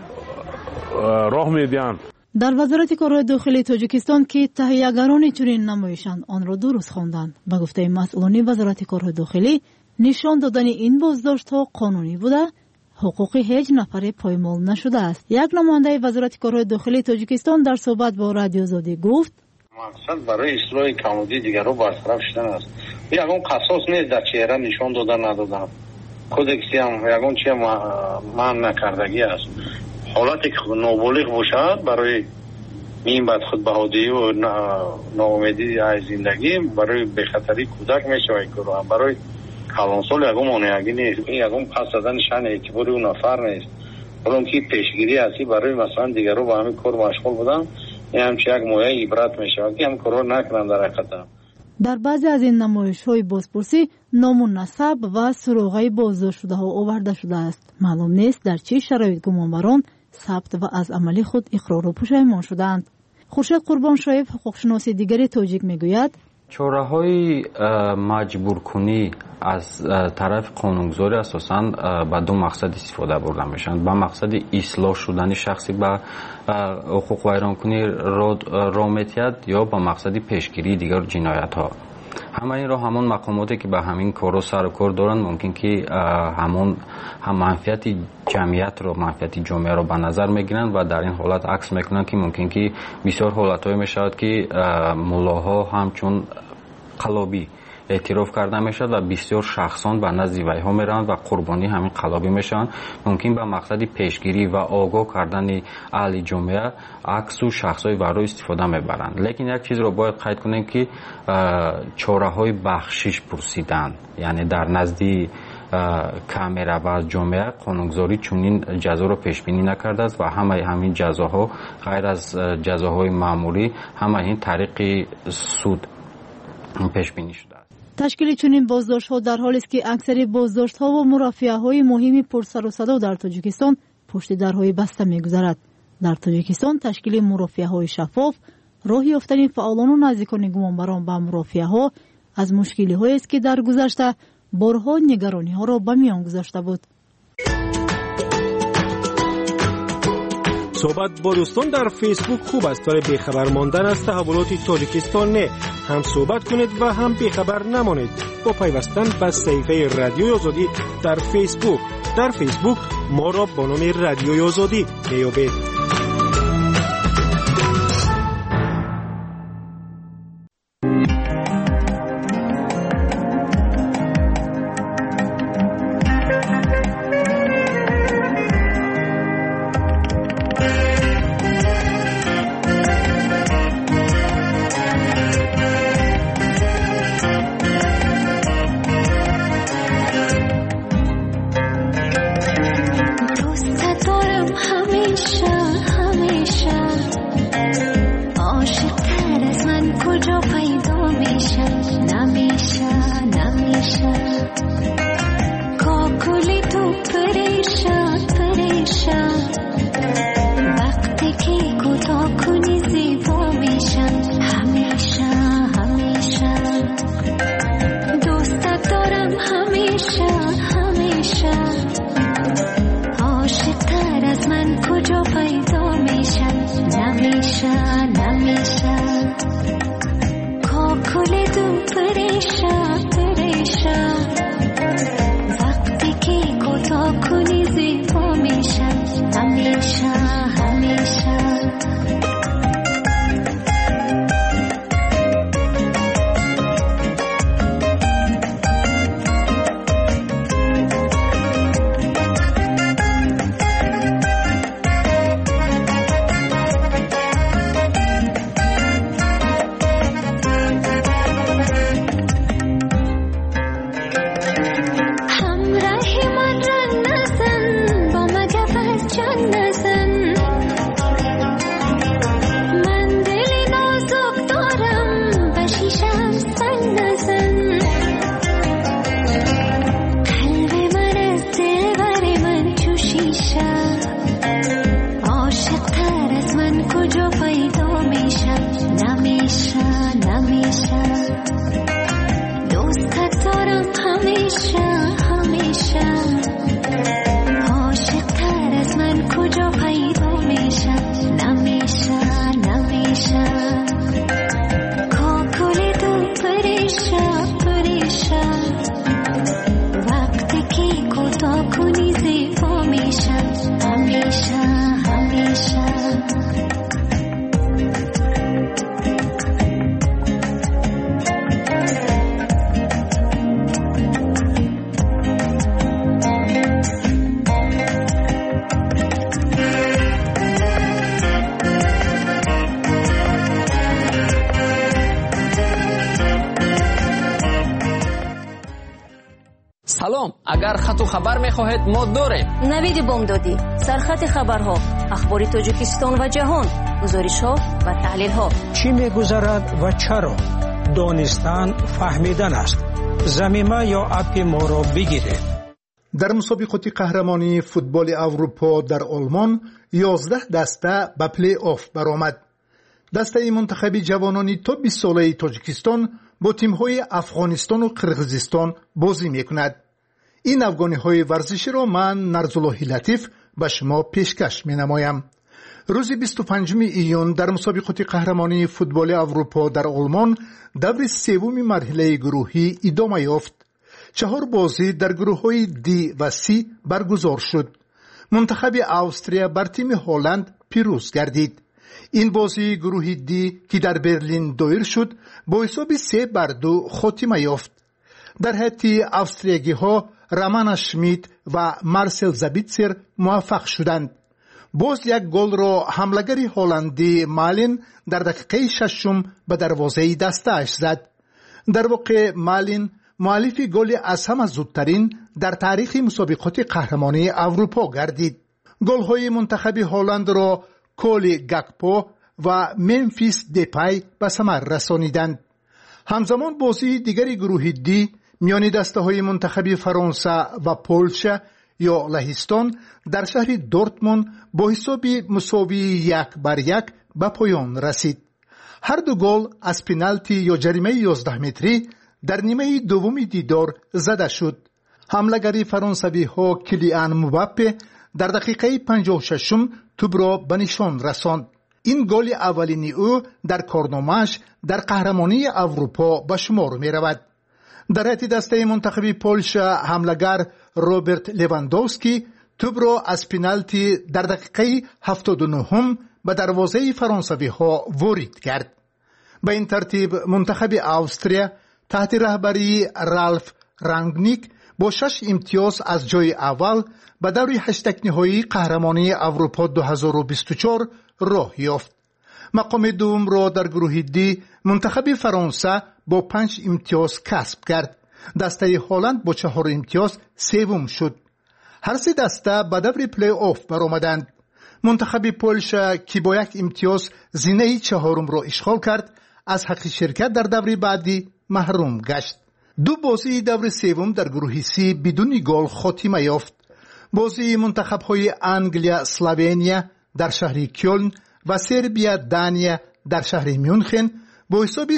роҳ медиҳанд. дар вазорати корҳои дохилии тоҷикистон ки таҳиягарони чунин намоишанд онро дуруст хонданд. ба гуфтаи масъулони вазорати корҳои дохилӣ, нишон додани ин боздоштҳо қонунӣ буда ҳуқуқи ҳеҷ нафаре поймол нашудааст. як намояндаи вазорати корҳои дохилии тоҷикистон дар суҳбат бо радио Озодӣ гуфт: мақсад барои ислоҳи камодии дигарро бартараф шудан аст. ягон қасос нест дар чеҳра нишон додан надодан. кодекси ҳам ягон чи маън накардагӣ аст. ҳолате ки ноболиғ бошад барои ин бадхудбаҳодию ноумедӣ аз зиндагӣ барои бехатарии кӯдак мешавад кӯро барои калонсол ягон монеагӣ нест. ин ягон пас задани шаъни эътибори ӯ нафар нест. ҳолон ки пешгирӣ ҳастӣ барои масалан дигарро ба ҳамин кор машғул буданд, ин ҳамчи як мояи ибрат мешавад ки ҳам корро накунанд дар ҳақиқатам. дар баъзе аз ин намоишҳои бозпурсӣ ному насаб ва суроғаи боздоштшудаҳо оварда шудааст. маълум нест дар чӣ шароит гумонбарон сабт ва аз амали худ иқрору пушаймон шудаанд. хуршед қурбоншоев, ҳуқуқшиноси дигари тоҷик мегӯяд: чораҳои маҷбуркунӣ аз тарафи қонунгузорӣ асосан ба ду мақсад истифода бурда мешаванд. ба мақсади ислоҳ шудани шахси ба ҳуқуқвайронкунӣ роҳ метиҳад ё ба мақсади пешгирии дигар ҷиноятҳо. ҳама инро ҳамон мақомоте ки ба ҳамин корро сару кор доранд мумкин ки ҳамон манфиати ҷамъиятро манфиати ҷомеаро ба назар мегиранд ва дар ин ҳолат акс мекунанд ки мумкин ки бисёр ҳолатҳое мешавад ки муллоҳо ҳамчун қалобӣ эътироф карда мешавад ва бисёр шахсон ба назди вайҳо мераванд ва қурбони ҳамин қалобӣ мешаванд. мумкин ба мақсади пешгирӣ ва огоҳ кардани аҳли ҷомеа аксу шахсҳои варо истифода мебаранд. лекин як чизро бояд қайд кунем ки чораҳои бахшиш пурсидан, яъне дар назди камера ва аз ҷомеа қонунгузорӣ чунин ҷазоро пешбинӣ накардааст ва ҳамаи ҳамин ҷазоҳо ғайр аз ҷазоҳои маъмурӣ ҳамаи ин тариқи суд пешбинӣ шудааст. ташкили чунин боздоштҳо дар ҳолест ки аксари боздоштҳо ва мурофиаҳои муҳими пурсарусадо дар тоҷикистон пушти дарҳои баста мегузарад. дар тоҷикистон ташкили мурофиаҳои шаффоф роҳи ёфтани фаъолону наздикони гумонбарон ба мурофиаҳо аз мушкилиҳоест ки дар гузашта борҳо нигарониҳоро ба миён гузошта буд. صحبت با دوستان در فیسبوک خوب است ولی بیخبر ماندن از تحولات تاجیکستان نه. هم صحبت کنید و هم بیخبر نمانید با پیوستن به صفحه رادیوی آزادی در فیسبوک. در فیسبوک ما را با نام رادیوی آزادی بیابید. وقتی که کوتاه کنی زیبا میشم همیشه اگر خط و خبر میخواهید ما داریم. نوید بامدادی، سرخط خبرها، اخبار تاجیکستان و جهان، گزارش‌ها و تحلیل‌ها. چی می‌گذرد و چرا؟ دانستن فهمیدن است. ضمیمه یا اپ ما را بگیرید. در مسابقات قهرمانی فوتبال اروپا در آلمان 11 دسته به پلی آف برآمد. دسته منتخب جوانان تا 20 ساله تاجیکستان با تیم‌های افغانستان و قرغیزستان بازی می‌کند. این افغانی‌های ورزشی را من نرزالله لطیف به شما پیشکش می‌نمایم. روز 25 ایون در مسابقات قهرمانی فوتبال اروپا در آلمان دور سوم مرحله گروهی ادامه یافت. 4 بازی در گروه‌های دی و سی برگزار شد. منتخب استرالیا بر تیم هلند پیروز گردید. این بازی گروه دی که در برلین دایر شد با حساب 3-2 خاتمه یافت. در حتی استرالیایی‌ها رامان شمیت و مارسل زابیتسر موفق شدند. باز یک گل را حمله‌گر هلندی مالین در دقیقه 6 به دروازه دسته‌اش زد. در واقع مالین مؤلف گل از همه زودترین در تاریخ مسابقات قهرمانی اروپا گردید. گل‌های منتخب هلند را کولی گاکپو و ممفیس دیپای به ثمر رسانیدند. همزمان بازی دیگری گروه دی میان دسته‌های منتخب فرانسه و پولش یا لهستان در شهر دورتموند با حساب مساوی 1-1 به پایان رسید. هر دو گل از پنالتی یا جریمه 11 متری در نیمه دوم دیدار زده شد. حمله‌گر فرانسوی ها کلیان مباپه در دقیقه 56 توپ را به نشان رساند. این گل اولینی او در کارنامه‌اش در قهرمانی اروپا به شمار می رود. در حتی دسته منتخب پولش حمله‌گر روبرت لواندوفسکی توپ را از پنالتی در دقیقه 79 به دروازه فرانسوی ها وارد کرد. به این ترتیب منتخب استرالیا تحت رهبری رالف رانگنیک با 6 امتیاز از جای اول به دور 8 نهایی قهرمانی اروپا 2024 راه یافت. مقام دوم را در گروه دی منتخب فرانسه با 5 امتیاز کسب کرد. دسته هلند با 4 امتیاز سوم شد. هر سه دسته به دور پلی آف برآمدند. منتخب پولش که با 1 امتیاز زینه 4 را اشغال کرد از حق شرکت در دور بعدی محروم گشت. 2 بازی دور سوم در گروه سی بدون گل خاتمه یافت. بازی منتخب‌های انگلیا اسلوونیا در شهر کلن و سربیا دانیا در شهر میونخن با حساب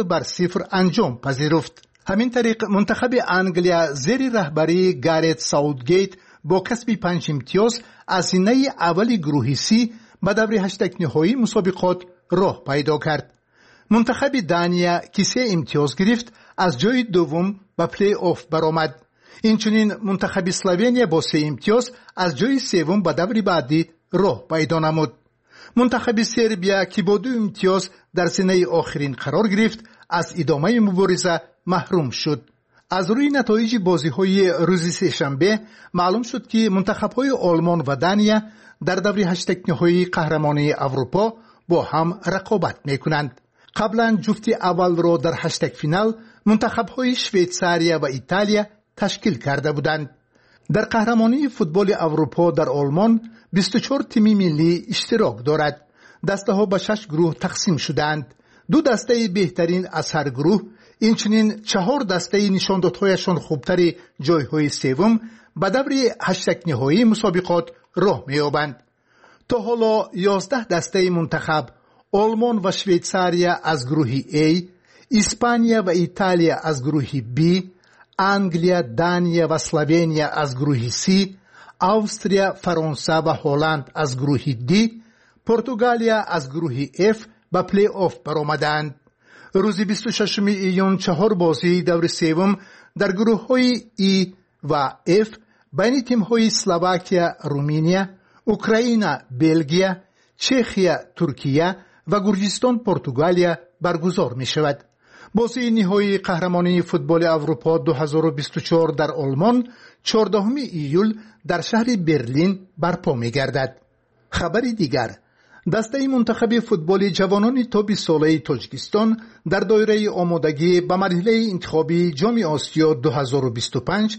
0-0 انجام پذیرفت. همین طریق منتخب انگلیا زیر رهبری گارت ساوتگیت با کسب 5 امتیاز از زینه اول گروه سی به دور 8 نهایی مسابقات راه پیدا کرد. منتخب دانیا که 3 امتیاز گرفت از جای دوم به پلی آف برآمد. اینچنین منتخب اسلوونیا با 3 امتیاز از جای سوم به دور بعدی راه پیدا نمود. منتخب سربیا که با 2 امتیاز در زینه آخرین قرار گرفت از ادامه مبارزه محروم شد. از روی نتایج بازی‌های روز سه‌شنبه معلوم شد که منتخب‌های آلمان و دانیا در دور 8 نهایی قهرمانی اروپا با هم رقابت می‌کنند. قبلا جفت اول را در 8 فینال منتخب‌های شویتزاریا و ایتالیا تشکیل کرده بودند. در قهرمانی فوتبال اروپا در آلمان 24 تیم ملی اشتراک دارد. دسته‌ها به 6 گروه تقسیم شدند. 2 دسته بهترین از هر گروه، اینچنین 4 دسته نشاندادهایشان خوبتر جایهای سوم به دور 8 نهایی مسابقات راه می‌یابند. تا حالا 11 دسته منتخب آلمان و شویتزاریا از گروه A، اسپانیا و ایتالیا از گروه B، انگلیا، دانیا و اسلوونیا از گروه C، استرالیا، فرانسه و هلند از گروه D، پرتغالیا از گروه F به پلی آف برآمدند. روز 26 ایون 4 بازی دور سوم در گروه های E و F بین تیم های اسلواکیا، رومانیا، اوکراین، بلژیم، چخیا، ترکیه و گرجستان، پرتغالیا برگزار می شود. بازی نهایی قهرمانی فوتبال اروپا 2024 در آلمان 14 ایول در شهر برلین برپا می گردد. خبر دیگر، دسته منتخب فوتبال جوانان تا 20 ساله تاجیکستان در دایره آمادگی به مرحله انتخابی جام آسیا 2025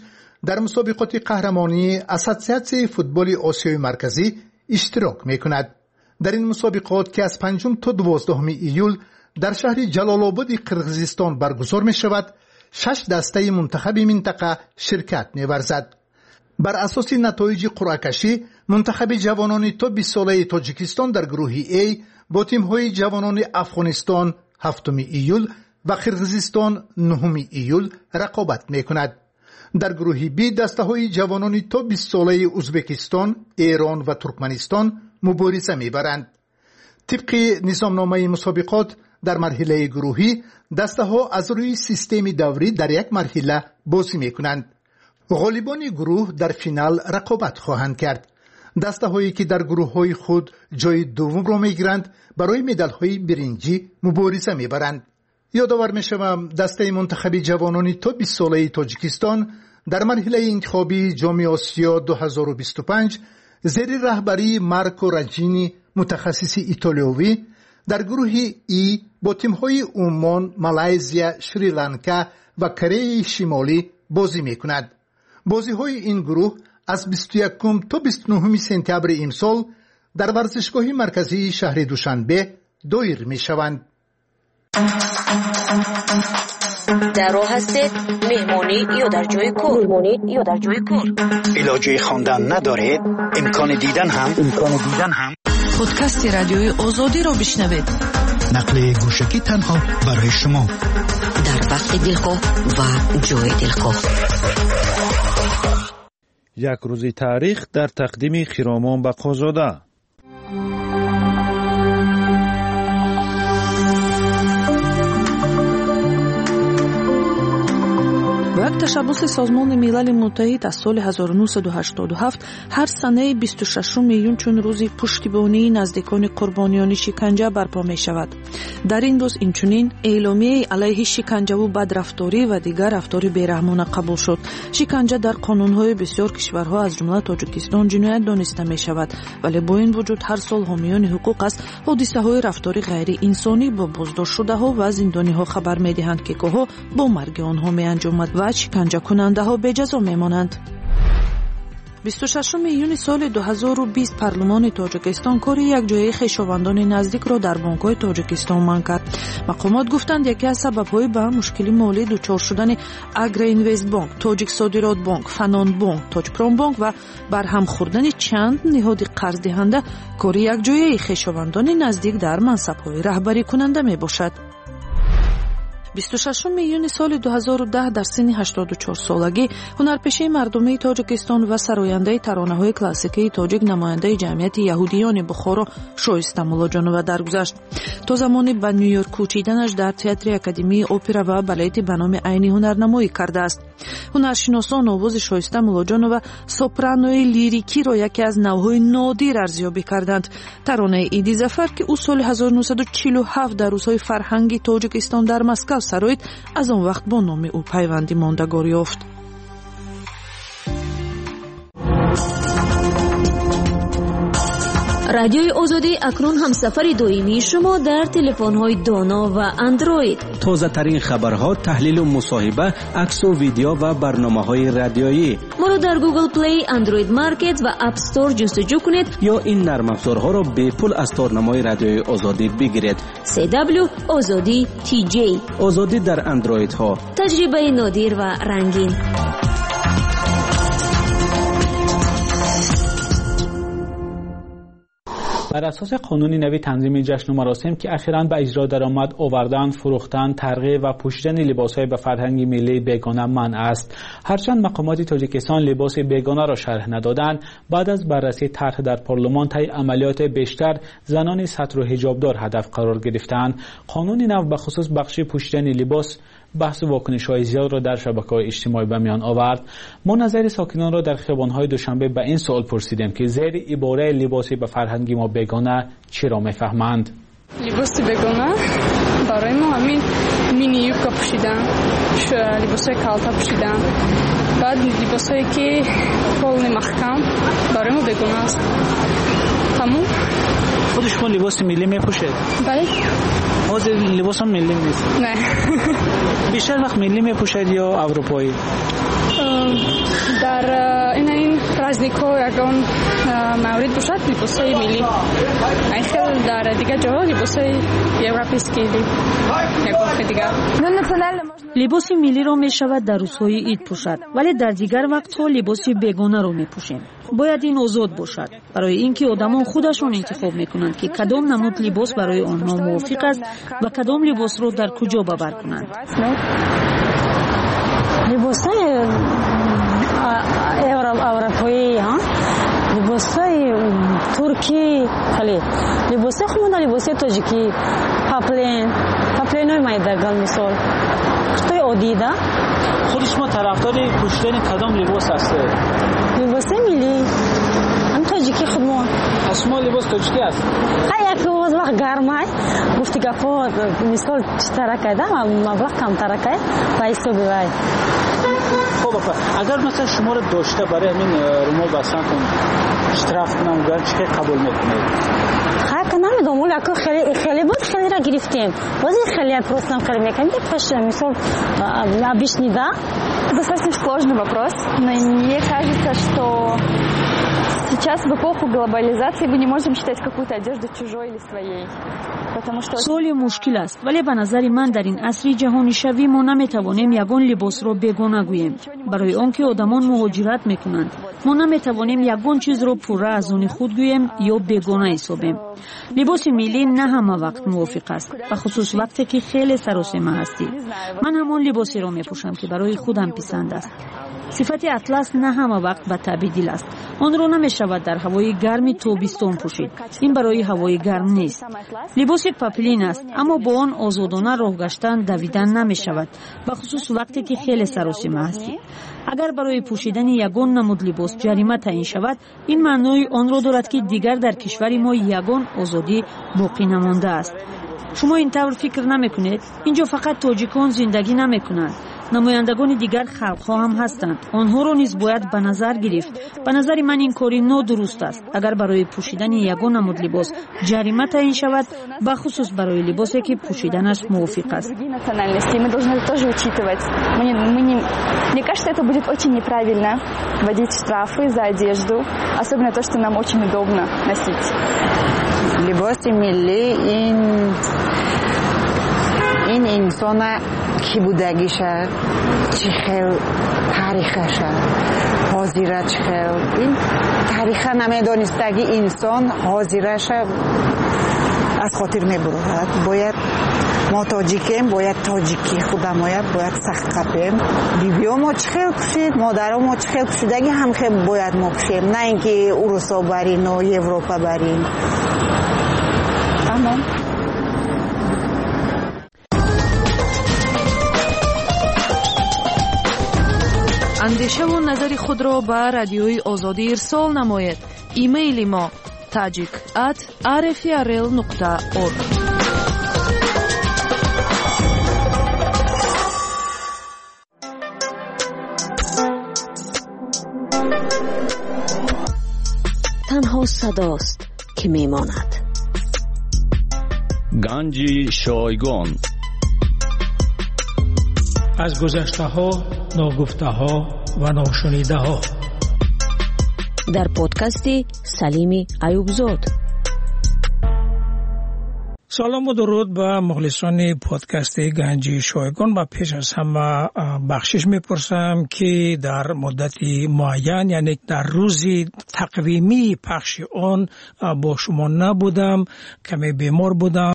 در مسابقات قهرمانی اساسیاسیون فوتبال آسیای مرکزی اشتراک می‌کند. در این مسابقات که از 5 تا 12 ایول در شهر جلال آباد قرقیزستان برگزار می‌شود، 6 دسته منتخب منطقه شرکت می‌ورزد. بر اساس نتایج قرعه‌کشی، منتخب جوانان تا 20 ساله تاجیکستان در گروه A با تیم‌های جوانان افغانستان 7 ایول و قرقیزستان 9 ایول رقابت می‌کند. در گروه B دسته‌های جوانان تا 20 ساله ازبکستان، ایران و ترکمنستان مبارزه می‌برند. طبق نظامنامه مسابقات در مرحله گروهی دسته‌ها از روی سیستم دوری در یک مرحله بازی می‌کنند. غالبان گروه در فینال رقابت خواهند کرد. دسته‌هایی که در گروه‌های خود جای دوم را می‌گیرند برای مدال‌های برنجی مبارزه می‌برند. یادآور می‌شوم دسته منتخب جوانان تا 20 ساله تاجیکستان در مرحله انتخابی جام آسیا 2025 زیر رهبری مارکو راجینی متخصص ایتالیایی در گروه ای با تیم‌های عمان، مالزیا، شریلانکا و کره شمالی بازی می‌کند. بازی‌های این گروه از 21 تا 29 سپتامبر امسال در ورزشگاه مرکزی شهر دوشنبه دایر می‌شوند. در راه هستید مهمانی یا در جای کار. علاجه خواندن ندارید؟ امکان دیدن هم پادکست رادیوی آزادی را بشنوید. نقل گوشکی تنها برای شما در وقت دلخواه و جای دلخواه. یک روز تاریخ در تقدیم خرامان بقازاده. با یک تشبس سازمان ملل متحد از سال 1987 هر سنه 26 میلیون چون روزی پشتیبانی نزدیکان قربانیان شکنجه برپا می شود. در این روز اینچنین اعلامیه علیه شکنجه و بدرفتاری و دیگر رفتار بیرحمانه قبول شد. شکنجه در قانونهای بسیار کشورها از جمله تاجیکستان جنایت دانسته می شود، ولی با این وجود هر سال حامیان حقوق از حادثه های رفتاری غیر انسانی با بازداشت شده ها و زندانی ها خبر می دهند که گاهی با مرگ آنها می انجامد و شکنجه کننده ها به جزا می مانند. 26 میلیون سال 2020 پارلمان تاجیکستان کاری یک جای خویشاوندان نزدیک را در بانک‌های تاجیکستان منع کرد. مقامات گفتند یکی از سبب‌های به مشکل مالی دچار شدن اگرا اینوست بانک، تاجیک صادرات بانک، فنان بانک، تاجپرام بانک و برهم خوردن چند نهاد قرض دهنده کاری یک جای خویشاوندان نزدیک در منصب‌های رهبری کننده میباشد. 26 میلیون سال 2010 در سن 84 سالگی هنرپیشه مردمی تاجیکستان و سراینده ترانه‌های کلاسیکی تاجیک نماینده جمعیت یهودیان بخارا شایسته مولاجانووا درگذشت. تا زمانی به نیویورک کوچیدنش در تئاتر اکادمی اپرا و بالت به نام عینی هنرنمایی کرده است. هنرشناسان آواز شایسته مولاجانووا سوپرانوی لیریکی را یکی از نوع‌های نادر ارزیابی کردند. ترانه ایدی ظفر که او سال 1947 در روزهای فرهنگی تاجیکستان در مسکو سرایت از آن وقت با نام او پیوندی ماندگار یافت. رادیوی آزادی اکنون همسفر دائمی شما در تلفن‌های دانا و اندروید. تازه ترین خبرها، تحلیل و مصاحبه، عکس و ویدیو و برنامه‌های رادیویی. ما را در گوگل پلی، اندروید مارکت و اپ استور جستجو کنید یا این نرم افزارها را به پول از تارنمای رادیوی آزادی بگیرید. CW آزادی TJ آزادی در اندروید ها. تجربه نادر و رنگین. بر اساس قانون نوی تنظیم جشن و مراسم که اخیراً به اجرا درآمد، آوردن، فروختن، ترغیب و پوشیدن لباس‌های به فرهنگ ملی بیگانه منع است. هرچند مقامات تاجیکستان لباس بیگانه را شرح ندادند، بعد از بررسی طرح در پارلمان طی عملیات بیشتر زنان ستر و حجابدار هدف قرار گرفتند. قانون نو به خصوص بخش پوشیدن لباس بحث و واکنش‌های زیاد را در شبکه‌های اجتماعی به میان آورد. ما نظر ساکنان را در خیابان‌های دوشنبه به این سوال پرسیدیم که زیر عباره لباسی به فرهنگ ما بیگانه چرا می‌فهمند؟ لباس بیگانه برای ما همین مینی یوبکا پوشیدن، لباسای کالتا پوشیدن، بعد لباسایی که کلن محکم برای ما بیگانه است. تموم خود شما لباس ملی میپوشید؟ بله. حاضر لباس هم ملی نیست؟ نه. بیشتر وقت ملی میپوشید یا اروپایی؟ در این праздник‌ها یگان مورد باشد لباسای ملی. خیلی در دیگه جاها لباسای یوروپیسکی یگان دیگه. لباس ملی را می شود در روزهای عید پوشد، ولی در دیگر وقت‌ها لباس بیگانه را می پوشیم. باید این آزاد باشد برای اینکه آدمان خودشون انتخاب میکنند که کدام نمود لباس برای آنها موافق است و کدام لباس را در کجا باور کنند. لباسای اروپایی لباسای ترکی خیلی لباسای خودمون لباسای تاجیکی پاپلینای مایدگان مثال توی عادیده خود شما طرفدار پوشیدن کدام لباس هستید؟ لباسای ملی هم تاجیکی خودمون. شما لباس تاجیکی است؟ یک روز وقت گرمه گفتی گفت مثال ترکه ده مبلغ کم ترکه پیسو بیوی. خب اگر مثلا شما رو داشته برای همین رومال بسنتون اشتراف کنم گرد چه قبول میکنید؟ خیلی نمیدونم ولی اکو خیلی بود خیلی را گرفتیم بازی خیلی просто خیلی میکنیم مثال объясни. Достаточно сложный вопрос, но мне кажется, что сейчас в эпоху глобализации мы не можем считать какую-то одежду чужой или своей. سوال مشکل است، ولی به نظر من در این عصر جهانی شوی ما نمیتوانیم یگان لباس را بیگانه گوییم. برای آنکه آدمان مهاجرت میکنند ما نمیتوانیم یگان چیز را پوره از آن خود گوییم یا بیگانه حسابیم. لباس ملی نه همه وقت موافق است، به خصوص وقتی که خیلی سراسیمه هستی. من همان لباسی را میپوشم که برای خودم پسند است. صفت اطلس نه همه وقت به تبدیل است. آن را نمیشود در هوای گرم تابستان پوشید. این برای هوای گرم نیست. لباس پاپلین است، اما با آن آزادانه راه گشتن دویدن نمیشود، به خصوص وقتی که خیلی سراسیمه هستی. اگر برای پوشیدن یگان نمود لباس جریمه تعیین شود، این معنای آن را دارد که دیگر در کشور ما یگان آزادی باقی نمانده است. شما این طور فکر نمیکنید؟ اینجا فقط تاجیکان زندگی نمیکنند، نمایندگان دیگر خلق‌ها هم هستند. آنها را نیز باید به نظر گرفت. به نظر من این کاری نادرست است. اگر برای پوشیدن یگان نمود لباس جریمه تعیین شود، به خصوص برای لباسی که پوشیدنش موافق است. Мы должны это тоже учитывать. Мне кажется, это будет очень неправильно вводить штрафы за одежду, особенно то, что нам очень удобно носить. لباس ملی این انسان کی بودگیشه، چی خیل تاریخشه، حاضره چی خیل این تاریخه نمیدانستگی انسان حاضرشه از خاطر میبرد. باید ما تاجیکیم، باید تاجیکی خودم باید سخت کپیم. بیبیو ما چی خیل پوشید، مادرها ما چی خیل پوشیدگی هم خیل باید ما پوشیم، نه اینکه اروپا برین و اروپا برین. تمام. اندیشه و نظر خود را به رادیوی آزادی ارسال نماید. ایمیل ما tajik@rfrl.org. تنها صداست که میماند. گنج شایگان از گذشته ها، ناگفته ها و ناشنیده ها در پادکست سلیم ایوبزاد. سلام و درود به مخلصان پادکست گنج شایگان. و پیش از همه بخشش میپرسم که در مدت معین، یعنی در روز تقویمی پخش آن با شما نبودم، کمی بیمار بودم.